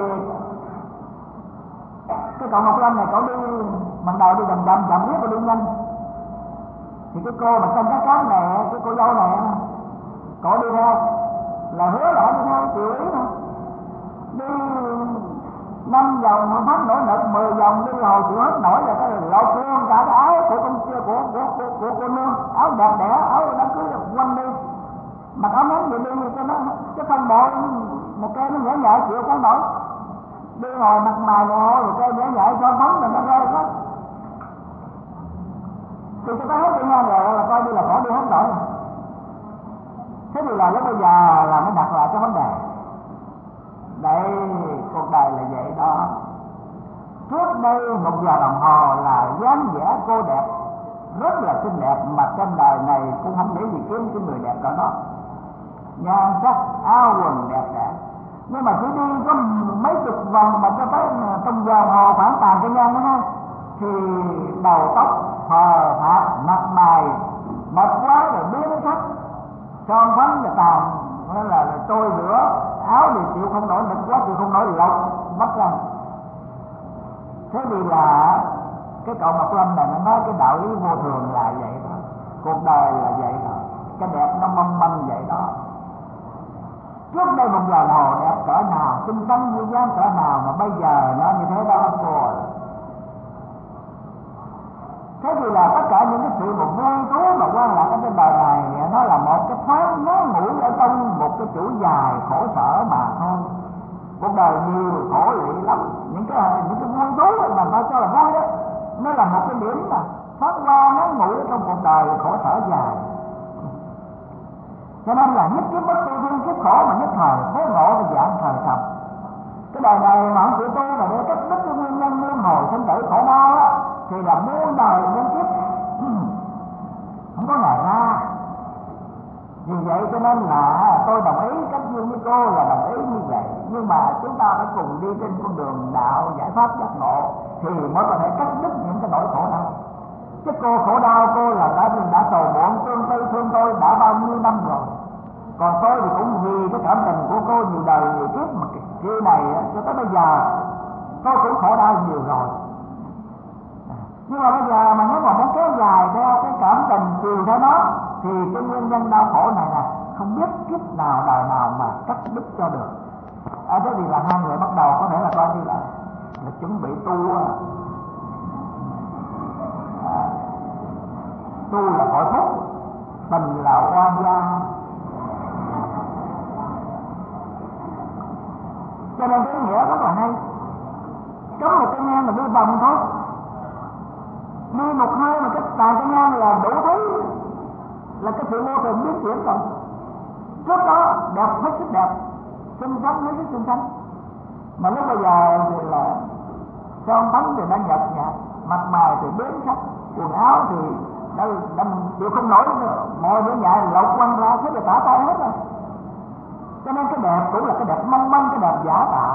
cái cậu Ngọc Lâm này cậu đi bằng đầu đi vòng vòng vòng biết và đi nhanh. Thì cái cô mà trong cái cám này, cái cô dâu này cậu đi theo là hứa lại đi theo chịu ý thôi. Đi năm vòng mà phát nổi nực, mười vòng đi hồi chịu hết nổi là cái lột luôn cả cái áo của con kia của của của, của cô nương, áo đẹp đẽ, áo đám cưới quanh đi. Mặc áo ngắn vậy đi cho nó cái phân bộ một cái nó nhảy nhảy chịu không nổi. Đi ngồi mặt mày ngồi rồi cái nhảy nhảy cho phóng là nó rơi hết. Thì tôi thấy hết đi ngang rồi là coi như là khỏi đi hết nổi. Thế thì là lúc bây giờ là mới đặt lại cái vấn đề. Đây, cuộc đời là vậy đó. Trước đây một giờ đồng hồ là dáng vẻ cô đẹp, rất là xinh đẹp, mà trên đời này cũng không để gì kiếm cái người đẹp cỡ đó. Nhan sắc, áo quần đẹp đẽ, nhưng mà chỉ đi có mấy chục vòng mà cho tới trong giờ hồ khoảng tàn cái nhan đó ha, thì đầu tóc phờ phạc, mặt mày mệt quá rồi biến sắc, son phấn và tàn, nên là, là trôi rửa áo thì chịu không nổi, nực quá chịu không nổi lột mất ra. Thế thì là cái cậu Ngọc Lâm này nó nói cái đạo lý vô thường là vậy đó, cuộc đời là vậy đó, cái đẹp nó mong manh vậy đó. Trước đây một giờ hồ đẹp cỡ nào, xinh xắn duyên dáng cỡ nào, mà bây giờ nó như thế đó cô. Thế thì là tất cả những cái sự một vui thú mà quan lạc ở trên đời này, nó là một cái thoáng ngắn ngủi ở trong một cái chuỗi dài khổ sở mà thôi. Cuộc đời nhiều khổ lụy lắm, những cái những cái vui thú mà nó cho là vui đó, nó là một cái điểm mà thoáng qua ngắn ngủi ở trong cuộc đời khổ sở dài. Cho nên là nhất kiếp bất tu thiên, kiếp khổ mà nhất thời thế ngộ và dạng thời tập. Cái đời này mà không chịu tu mà để cắt đứt cái nguyên nhân luân hồi sinh tử khổ đau á, thì là muôn đời muôn kiếp không có ngày ra. Vì vậy cho nên là tôi đồng ý các dương với cô là đồng ý như vậy, nhưng mà chúng ta phải cùng đi trên con đường đạo giải pháp giác ngộ thì mới có thể cắt đứt những cái nỗi khổ đau. Chứ cô khổ đau, cô là đã đã sầu muộn tương tư thương tôi đã bao nhiêu năm rồi. Còn tôi thì cũng vì cái cảm tình của cô nhiều đời nhiều kiếp mà kia này cho tới bây giờ tôi cũng khổ đau nhiều rồi. Nhưng mà bây giờ mà nếu mà muốn kéo dài theo cái cảm tình chiều theo nó thì cái nguyên nhân đau khổ này nè không biết kiếp nào đời nào mà cắt đứt cho được. À, thế thì là hai người bắt đầu có thể là coi như là, là chuẩn bị tu à, tu là khỏi phúc, tình là oan gia. Cho nên cái nghĩa rất là hay. Cắm một cái nhang là đi vòng thôi, đi một hơi mà cái tàn cái nhang là đủ thấy là cái sự vô thường biến chuyển rồi. Trước đó đẹp hết sức đẹp, xinh xắn hết sức xinh xắn, mà lúc bây giờ thì là son phấn thì đã nhợt nhạt, mặt mày thì biến sắc, quần áo thì đã đã chịu không nổi nữa, mọi bữa nhại lột quăng ra hết rồi, tả tay hết rồi. Cho nên cái đẹp cũng là cái đẹp mong manh, cái đẹp giả tạo,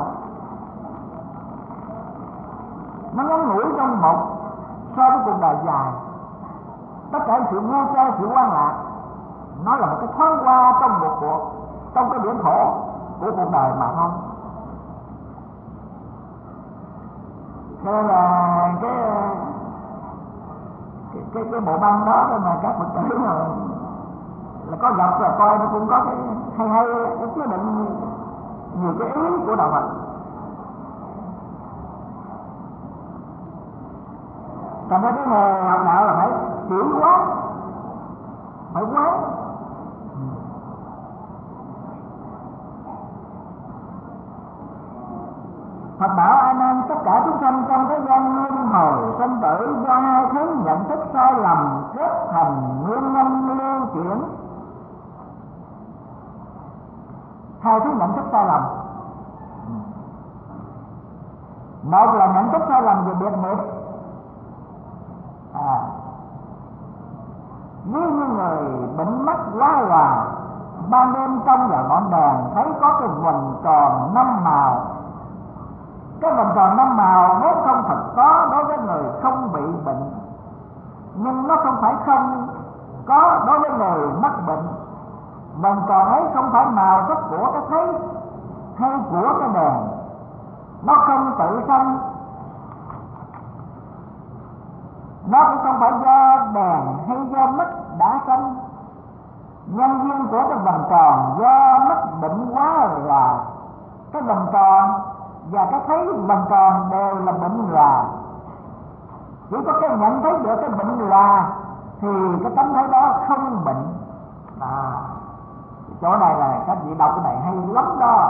nó ngắn ngủi trong một so với cuộc đời dài. Tất cả sự vui chơi, sự quan lạc nó là một cái thoáng qua trong một cuộc, trong cái biển khổ của cuộc đời mà thôi. Cho nên là cái cái cái, cái bộ băng đó mà các bậc tử mà là có gặp rồi coi nó cũng có cái hay hay, cái chứa đựng nhiều cái ý của đạo Phật. Còn cái cái nghề học đạo là phải chỉ quán, phải quán. Phật bảo A Nan, tất cả chúng sanh trong thế gian luân hồi sinh tử do hai thứ nhận thức sai lầm kết thành nguyên nhân lưu chuyển. Hai thứ nhận thức sai lầm, một là nhận thức sai lầm về biệt nghiệp. À, ví như người bệnh mắt quá hòa, ban đêm trong vào ngọn đèn thấy có cái vòng tròn năm màu. Cái vòng tròn năm màu vốn không thật có đối với người không bị bệnh, nhưng nó không phải không có đối với người mắc bệnh. Vòng tròn ấy không phải màu sắc của cái thấy hay của cái đèn, nó không tự sanh, nó cũng không phải do đèn hay do mắt đã sanh. Nhân duyên của cái vòng tròn do mắc bệnh quá là cái vòng tròn và cái thấy vòng tròn đều là bệnh là. Chỉ có cái nhận thấy được cái bệnh là thì cái tánh thấy đó không bệnh. À, chỗ này là các vị đọc cái này hay lắm đó.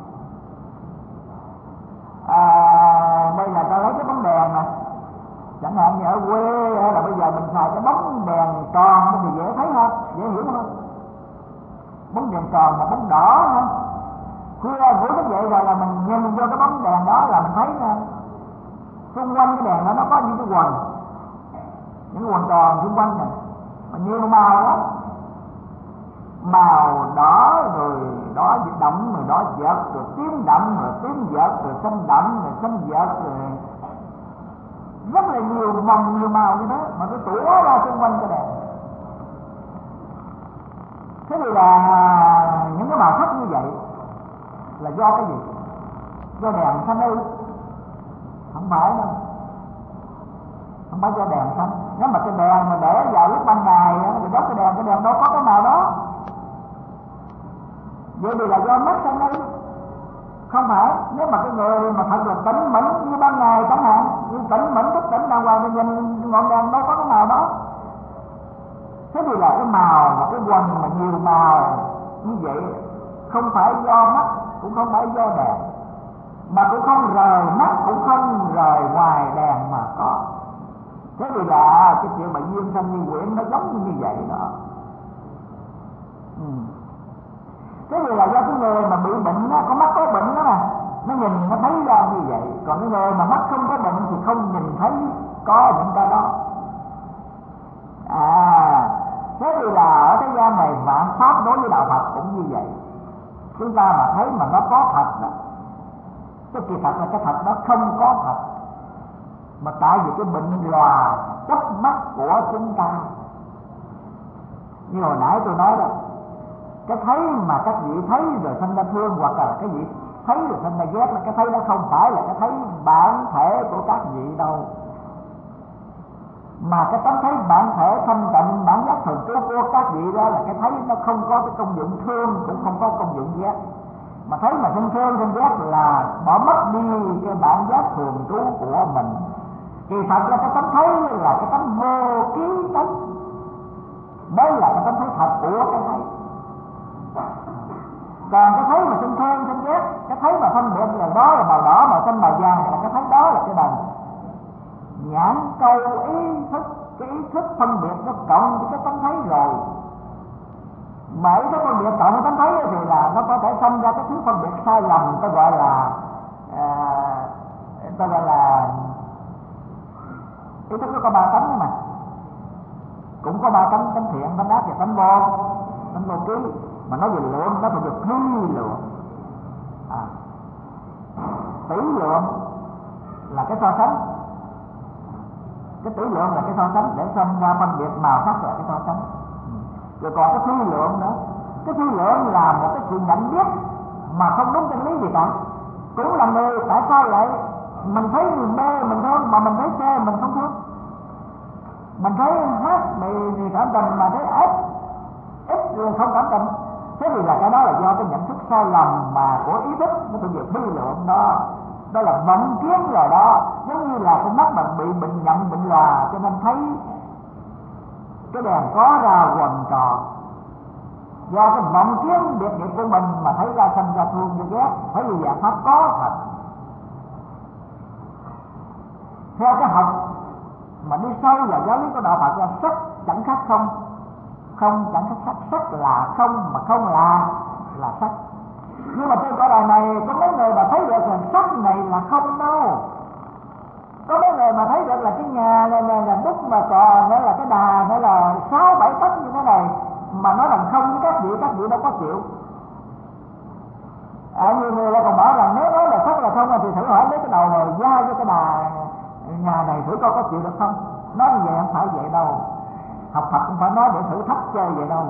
À, đây là ta lấy cái bóng đèn nè, chẳng hạn như ở quê hay là bây giờ mình xài cái bóng đèn tròn thì dễ thấy không, dễ hiểu không? Bóng đèn tròn mà bóng đỏ không? Khuya buổi thức dậy rồi là mình nhìn vô cái bóng đèn đó là mình thấy nha, xung quanh cái đèn đó nó có những cái quần, những cái quần tròn xung quanh này mà nhiều màu đó, màu đỏ rồi đỏ đậm rồi đỏ vợt, rồi tím đậm rồi tím vợt, rồi xanh đậm rồi xanh vợt, rồi rất là nhiều màu nhiều màu như đó mà nó tủa ra xung quanh cái đèn. Thế thì là những cái màu sắc như vậy là do cái gì? Do đèn xanh ư? Không phải đâu, không phải do đèn xanh. Nếu mà cái đèn mà để vào lúc ban ngày thì đốt cái đèn, cái đèn đâu có cái màu đó. Vậy thì là do mắt xanh ư? Không phải. Nếu mà cái người mà thật là tỉnh mẫn như ban ngày chẳng hạn như tỉnh mẫn thức tỉnh đàng hoàng thì nhìn ngọn đèn đâu có cái màu đó. Thế thì là cái màu mà cái quần mà nhiều màu như vậy không phải do mắt, cũng không phải do đèn, mà cũng không rời mắt, cũng không rời ngoài đèn mà có. Thế thì là cái chuyện mà duyên sanh như quyển nó giống như vậy đó. Ừ. Thế thì là do cái người mà bị bệnh đó, có mắt có bệnh đó mà nó nhìn nó thấy ra như vậy, còn cái người mà mắt không có bệnh thì không nhìn thấy có những cái đó. À, thế thì là ở thế gian này vạn pháp đối với đạo Phật cũng như vậy. Chúng ta mà thấy mà nó có thật đó, cái kỳ thật là cái thật đó không có thật, mà tại vì cái bệnh lòa chấp mắt của chúng ta. Như hồi nãy tôi nói đó, cái thấy mà các vị thấy rồi sanh ra thương, hoặc là cái vị thấy rồi sanh ra ghét, là cái thấy đó không phải là cái thấy bản thể của các vị đâu, mà cái tấm thấy bản thể thanh tịnh bản giác thường trú của các vị đó là cái thấy nó không có cái công dụng thương, cũng không có công dụng ghét. Mà thấy mà sinh thương sinh ghét là bỏ mất đi cái bản giác thường trú của mình. Kỳ thật là cái tấm thấy là cái tấm vô ký tánh, mới là cái tấm thấy thật của cái thấy. Còn cái thấy mà sinh thương sinh ghét, cái thấy mà phân biệt là đó là màu đỏ, màu xanh, màu vàng, là cái thấy đó là cái bằng nhãn câu ý thức. Cái ý thức phân biệt nó cộng với cái tấm thấy rồi, mà ý thức phân biệt cộng với tấm thấy thì là nó có thể sinh ra cái thứ phân biệt sai lầm. Tôi gọi là à, tôi gọi là ý thức nó có ba tánh mà, cũng có ba tánh: tánh thiện, tánh ác và tánh vô, tánh vô ký. Mà nói về lượng nó phải được phi lượng. À, tỷ lượng là cái so sánh, cái tỷ lượng là cái so sánh để sinh ra phân biệt màu sắc là cái so sánh. Rồi còn cái phi lượng nữa, cái phi lượng là một cái sự nhận biết mà không đúng chân lý gì cả. Cũng là người, tại sao lại mình thấy người mê mình thương, mà mình thấy xe mình không thương? Mình thấy hát bị thì cảm tình, mà thấy ép ít rồi không cảm tình. Thế thì là cái đó là do cái nhận thức sai lầm mà của ý thức, nó tự việc phi lượng đó. Đó là vọng kiến rồi đó. Giống như là con mắt mà bị bệnh nhận bệnh lòa, cho nên thấy cái đèn có ra quần tròn. Do cái vọng kiến biệt nghiệp của mình mà thấy ra sanh ra thương như ghét. Thấy vì dạng pháp có thật. Theo cái học mà đi sâu vào giáo lý của đạo Phật là sắc chẳng khác không, không chẳng khác sắc. Sắc là không, mà không là là sắc. Nhưng mà trên cõi đời này có mấy người mà thấy được là sắc này là không đâu. Có mấy người mà thấy được là cái nhà này, này là đúc mà còn nữa là cái đà nữa là sáu bảy tấc như thế này, mà nói rằng không với các vị, các vị đâu có chịu. À, nhiều người lại còn bảo rằng nếu nói là sắc là không thì thử hỏi lấy cái đầu rồi giao với cái đà nhà này thử coi có chịu được không. Nói như vậy không phải vậy đâu. Học Phật cũng phải nói để thử thách chơi vậy đâu.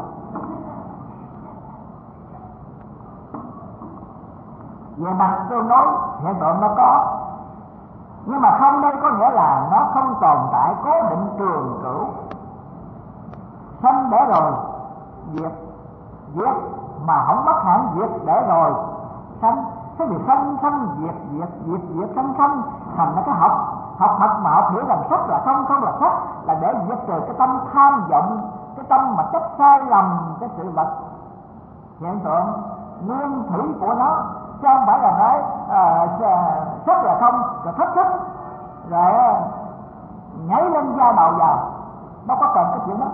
Về mặt tương đối hiện tượng nó có, nhưng mà không đây có nghĩa là nó không tồn tại cố định trường cửu. Sanh để rồi diệt, diệt mà không mất hẳn, diệt để rồi sanh. Thế thì sanh sanh diệt diệt diệt diệt sanh sanh thành ra cái học học Phật mà học hiểu rằng sắc là không, không là sắc, là để diệt trừ cái tâm tham vọng, cái tâm mà chấp sai lầm cái sự vật hiện tượng nguyên thủy của nó, chứ không phải là nói à, sắc là không rồi thách thức rồi nhảy lên da đầu vào. Nó có cần cái chuyện đó,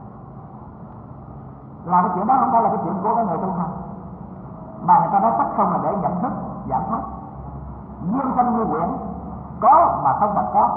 là cái chuyện đó không phải là cái chuyện của cái người tu hành, mà người ta nói sắc không là để nhận thức giảm thoát. Duyên sanh như quyển có mà không thật có,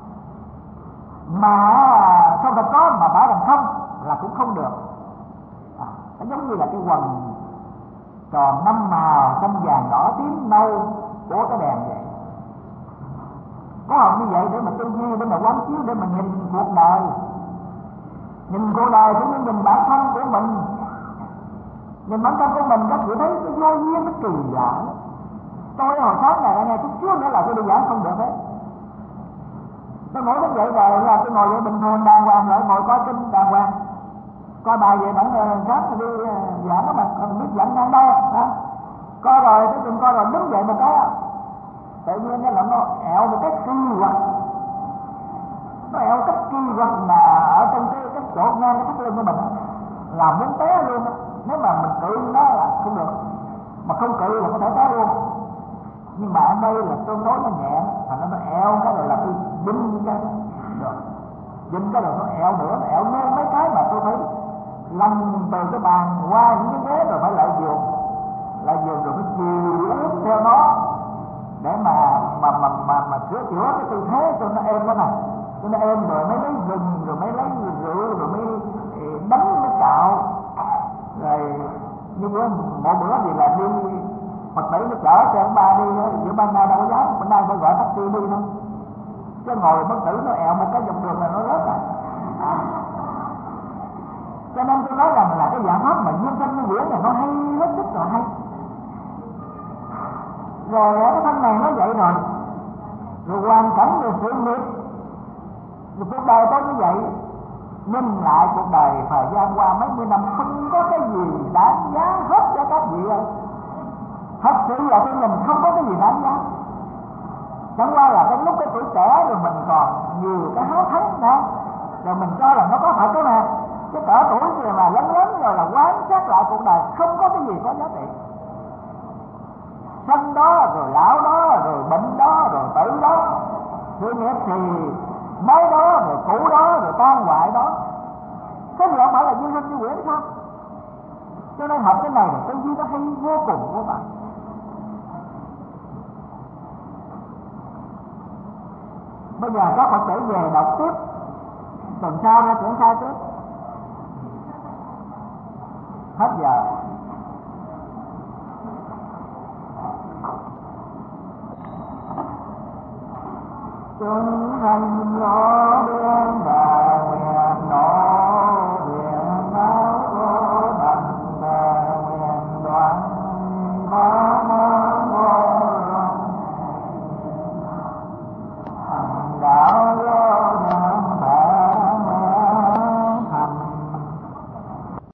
mà không thật có mà bảo rằng không là cũng không được. À, nó giống như là cái quần tròn năm màu xanh vàng đỏ tím nâu của cái đèn vậy. Có học như vậy để mà tư duy, để mà quán chiếu, để mà nhìn cuộc đời. Nhìn cuộc đời cũng như nhìn bản thân của mình. Nhìn bản thân của mình các vị thấy cái vô duyên, cái kỳ lạ. Tôi hồi sáng này nghe chút xíu nữa là tôi đi giảng không được hết. Tôi ngồi đến vậy rồi là tôi ngồi vậy bình thường đàng hoàng, lại ngồi coi kinh đàng hoàng, coi bài về đặng sáng rồi đi giảng mà còn biết giảng ngang đâu hả? Coi rồi tôi từng coi rồi đứng dậy một cái tự nhiên nó là nó ẹo một cái kỳ quặc, nó ẹo cách kỳ quặc mà ở trong cái cái chỗ ngang cái thắt lưng của mình là muốn té luôn. Nếu mà mình cự nó là không được, mà không cự là có thể té luôn. Nhưng mà ở đây là tương đối nó nhẹ, thành nó nó eo cái rồi là tôi dính cái được, dính cái rồi nó eo nữa, nó eo luôn mấy cái mà tôi thấy lăn từ cái bàn qua những cái ghế rồi phải lại giường, lại giường rồi mới chiều ướt theo nó để mà mà mà mà mà sửa chữa cái tư thế cho nó êm đó này, cho nó êm rồi mới lấy gừng, rồi mới lấy rượu, rồi mới đánh mới cạo, rồi như bữa mỗi bữa gì là đi Phật tử nó chở cho ông ba đi, giữa ban nay đâu có dám, bữa nay phải gọi taxi đi thôi, chứ ngồi bất tử nó ẹo một cái dòng đường là nó rớt rồi. Cho nên tôi nói rằng là cái dạng pháp mà nhân thân như Nguyễn này nó hay hết sức là hay. Rồi cái thân này nó vậy rồi, rồi hoàn cảnh rồi sự nghiệp, rồi cuộc đời tôi như vậy, nhìn lại cuộc đời thời gian qua mấy mươi năm không có cái gì đáng giá hết cho các vị ơi. Thật sự là tôi nhìn không có cái gì đáng giá. Chẳng qua là trong lúc cái tuổi trẻ rồi mình còn nhiều cái háo thắng đó, rồi mình cho là nó có thật cái nào. Cái cỡ tuổi gì mà lớn lớn rồi là quán sát lại cuộc đời không có cái gì có giá trị. Sanh đó, rồi lão đó, rồi bệnh đó, rồi tử đó, sự nghiệp thì mới đó, rồi cũ đó, rồi tan hoại đó. Cái gì không phải là duyên sinh như quyển sao? Cho nên học cái này là cái duy nó hay vô cùng các bạn. Bây giờ các Phật tử về đọc tiếp, tuần sau ra triển khai tiếp. Hết giờ. Chúng hành rõ đêm